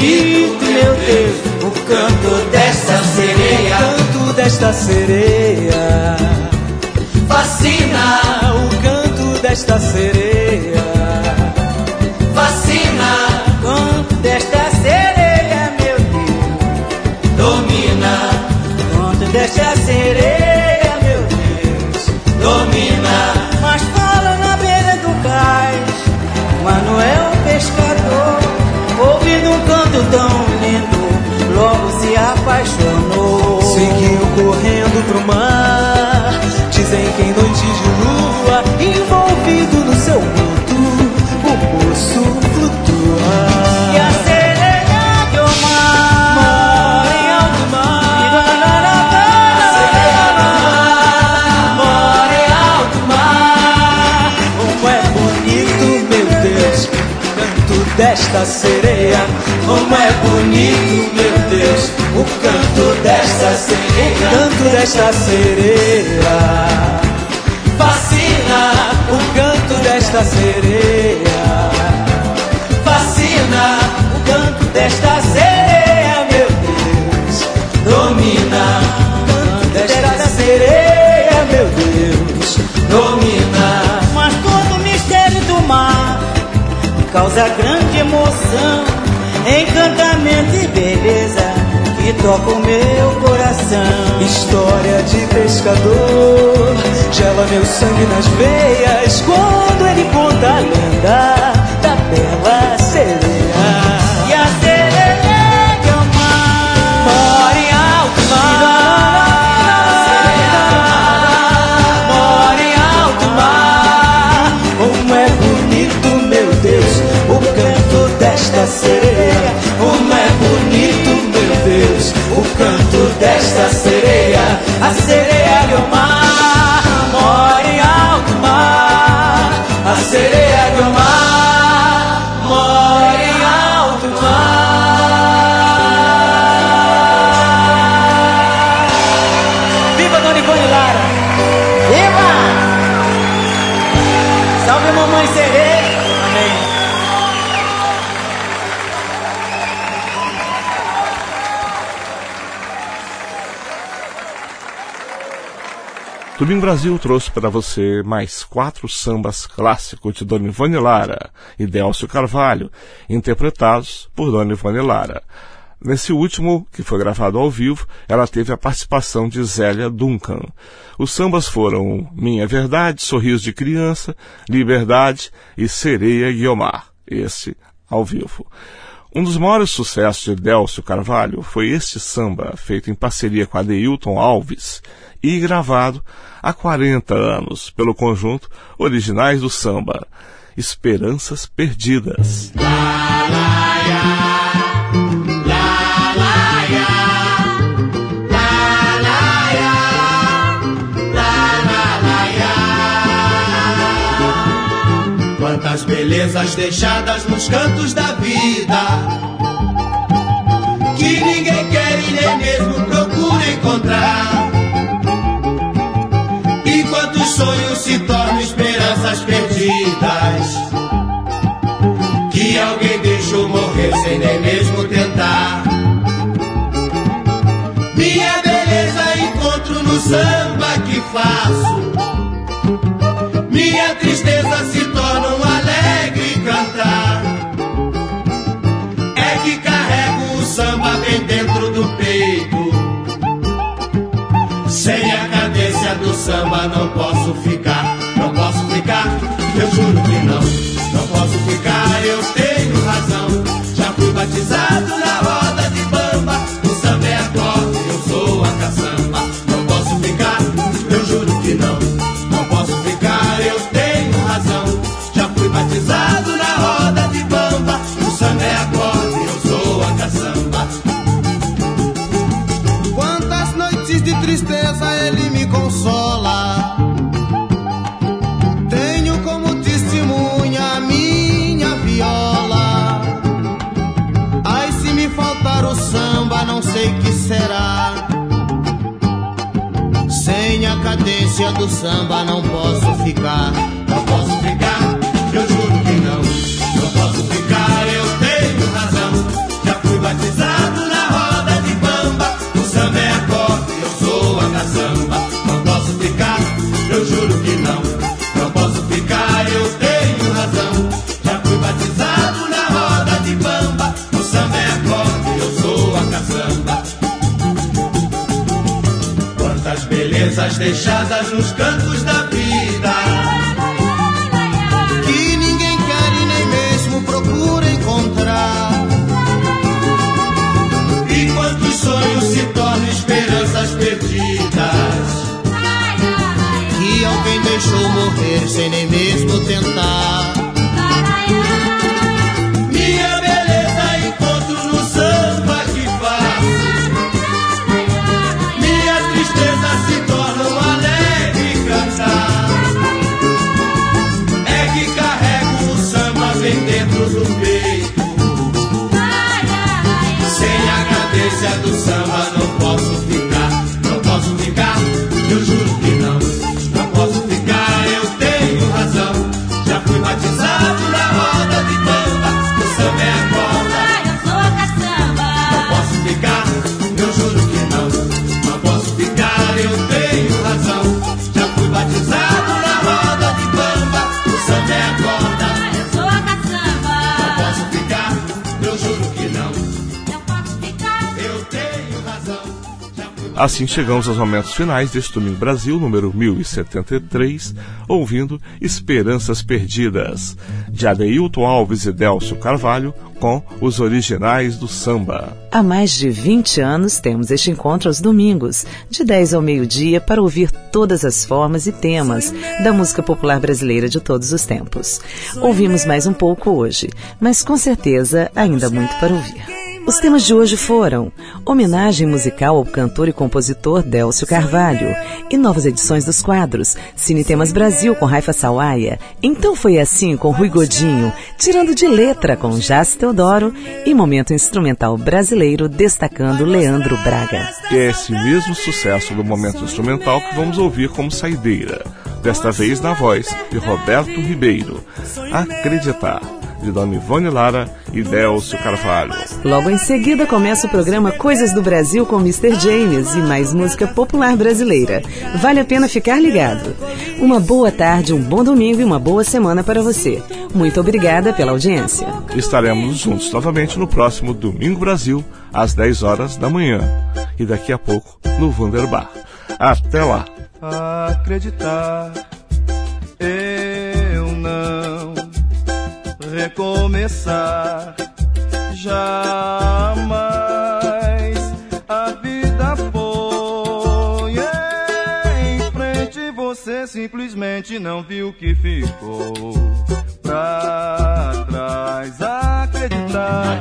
bonito, meu Deus, o canto desta sereia. O canto desta sereia fascina, o canto desta sereia fascina, o canto desta sereia, meu Deus, domina, o canto desta sereia, meu Deus, domina. Mas fala na beira do cais, Manuel pescador, ouvindo um canto tão lindo, logo se apaixonou. Seguiu correndo pro mar, dizem que em noite de lua, envolvido no seu manto, o moço flutua. E a sereia de Omar mora em alto mar. A sereia de Omar mora em alto mar. Como é bonito, meu Deus, o canto desta sereia. Como é bonito, meu Deus, o canto desta sereia. O canto desta sereia fascina, o canto desta sereia fascina, o canto desta sereia, meu Deus, domina, o canto desta sereia, meu Deus, domina. Mas todo o mistério do mar causa grande emoção, encantamento e beleza que toca o meu coração. História de pescador gela meu sangue nas veias quando ele conta a lenda da bela sereia. E a sereia de Omar mora em alto mar. Mora em alto mar. Como é bonito, meu Deus, o canto desta sereia. Como é bonito, meu Deus, o canto desta sereia. A sereia de Omar mora em alto mar. A sereia de Omar mora em alto mar. Viva Dona Ivone Lara! Viva! Salve mamãe sereia! Amém. Domingo Brasil trouxe para você mais 4 sambas clássicos de Dona Ivone Lara e Délcio Carvalho, interpretados por Dona Ivone Lara. Nesse último, que foi gravado ao vivo, ela teve a participação de Zélia Duncan. Os sambas foram Minha Verdade, Sorriso de Criança, Liberdade e Sereia Guiomar, esse ao vivo. Um dos maiores sucessos de Délcio Carvalho foi este samba, feito em parceria com Adeilton Alves e gravado há 40 anos pelo conjunto Originais do Samba, Esperanças Perdidas. Quantas belezas deixadas nos cantos da vida, que ninguém quer e nem mesmo procura encontrar. E quantos sonhos se tornam esperanças perdidas, que alguém deixou morrer sem nem mesmo tentar. Minha beleza encontro no samba que faço, minha tristeza se torna um alegre cantar. É que carrego o samba bem dentro do peito, sem a cadência do samba não posso ficar. Não posso ficar, eu juro que não posso ficar, eu tenho razão. Já fui batizado na roda de bamba, o samba é a corda, eu sou a caçamba. Não posso ficar, eu juro que não posso ficar, eu tenho razão. Já fui batizado na roda de bamba, o samba é a corda, eu sou a caçamba. Quantas noites de tristeza ele me consola, tenho como testemunha a minha viola. Ai, se me faltar o samba, não sei que será. Sem a cadência do samba não posso ficar. Não posso ficar, eu juro que não posso ficar, eu tenho razão. Já fui batizado na roda de bamba. O samba é acorde, eu sou a caçamba. Não posso ficar, eu juro que não. Não posso ficar, eu tenho razão. Já fui batizado na roda de bamba. O samba é acorde, eu sou a caçamba. Quantas belezas deixadas nos cantos da vida, que ninguém quer e nem mesmo procura encontrar. E quantos sonhos se tornam esperanças perdidas, que alguém deixou morrer sem nem mesmo tentar. Minha beleza encontro no samba que faço. Minha tristeza se torna um alegre cantar. É que carrego o samba bem dentro do peito. Sem a cadência do samba não posso ficar. Não posso ficar, eu juro que não. Não posso ficar, eu tenho razão. Já fui batizado na roda de bamba. O samba é a corda, eu sou a caçamba. Não posso ficar, eu juro que não. Não posso ficar, eu tenho razão. Já fui batizado na roda de bamba. O samba é a corda, eu sou a caçamba. Não posso ficar, eu juro que não. Não posso ficar, eu tenho razão. Assim chegamos aos momentos finais deste Domingo Brasil, número 1073, ouvindo Esperanças Perdidas, de Adeilton Alves e Délcio Carvalho, com os originais do samba. Há mais de 20 anos temos este encontro aos domingos, de 10 ao meio-dia, para ouvir todas as formas e temas da música popular brasileira de todos os tempos. Ouvimos mais um pouco hoje, mas com certeza ainda muito para ouvir. Os temas de hoje foram homenagem musical ao cantor e compositor Délcio Carvalho e novas edições dos quadros Cine Temas Brasil com Raifa Sawaia, Então Foi Assim com Rui Godinho, Tirando de Letra com Jássica Teodoro e Momento Instrumental Brasileiro destacando Leandro Braga. E é esse mesmo sucesso do Momento Instrumental que vamos ouvir como saideira, desta vez na voz de Roberto Ribeiro, Acreditar, de Dona Ivone Lara e Délcio Carvalho. Logo em seguida começa o programa Coisas do Brasil com Mr. James e mais música popular brasileira. Vale a pena ficar ligado. Uma boa tarde, um bom domingo e uma boa semana para você. Muito obrigada pela audiência. Estaremos juntos novamente no próximo Domingo Brasil, às 10 horas da manhã. E daqui a pouco no Wunderbar. Até lá. Acreditar, eu não recomeçar jamais. A vida foi em frente, você simplesmente não viu o que ficou pra trás. Acreditar,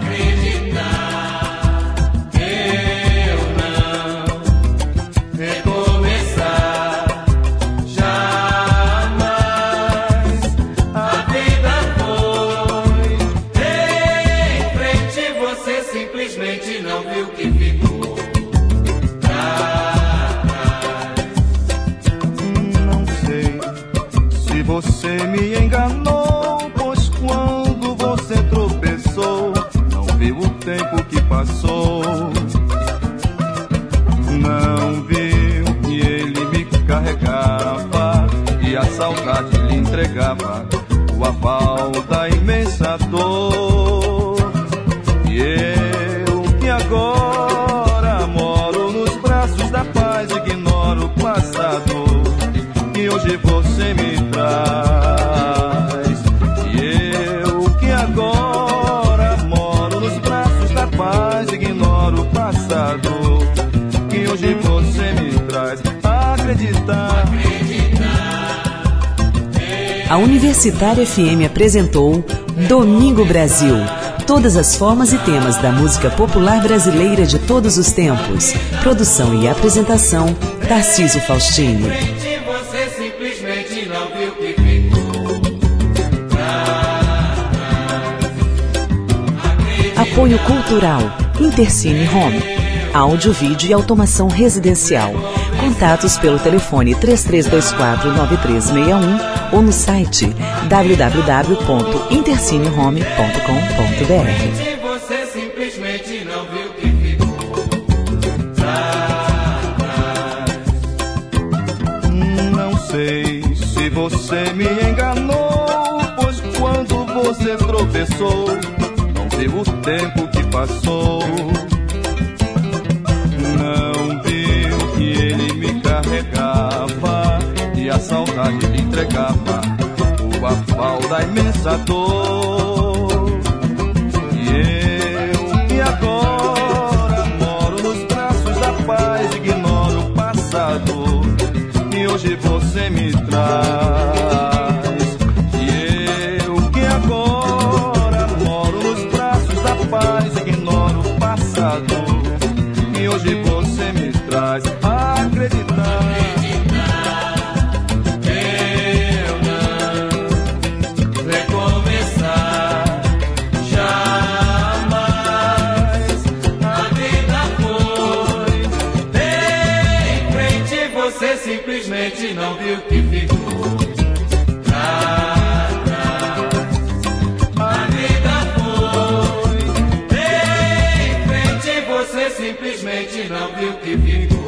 eu não recomeçar jamais. A vida foi em frente, você simplesmente não viu o que ficou pra trás. Não sei se você me enganou, pois quando você tropeçou, não viu o tempo que passou. Não viu que ele me carregava e a saudade lhe entregava o aval da imensa dor. E eu que agora moro nos braços da paz, ignoro o passado que hoje você me traz. E eu que agora moro nos braços da paz, ignoro o passado que hoje você me traz. Acreditar. A Universitária FM apresentou Domingo Brasil. Todas as formas e temas da música popular brasileira de todos os tempos. Produção e apresentação, Tarcísio Faustini. Você simplesmente não viu o que ficou pra trás. Apoio Cultural, Intercine Home. Áudio, vídeo e automação residencial. Contatos pelo telefone 3324-9361 ou no site www.intercinehome.com.br. Você simplesmente não sei se você me enganou, pois quando você tropeçou, não viu o tempo que passou. Não viu que ele me carregava e a saudade lhe entregava o aval da imensa dor. E eu que agora moro nos braços da paz, ignoro o passado e hoje você me traz. E eu que agora moro nos braços da paz, ignoro o passado e hoje você me traz. Acreditar, eu não recomeçar jamais. A vida foi em frente, você simplesmente não viu que ficou pra trás. A vida foi em frente, você simplesmente não viu que ficou.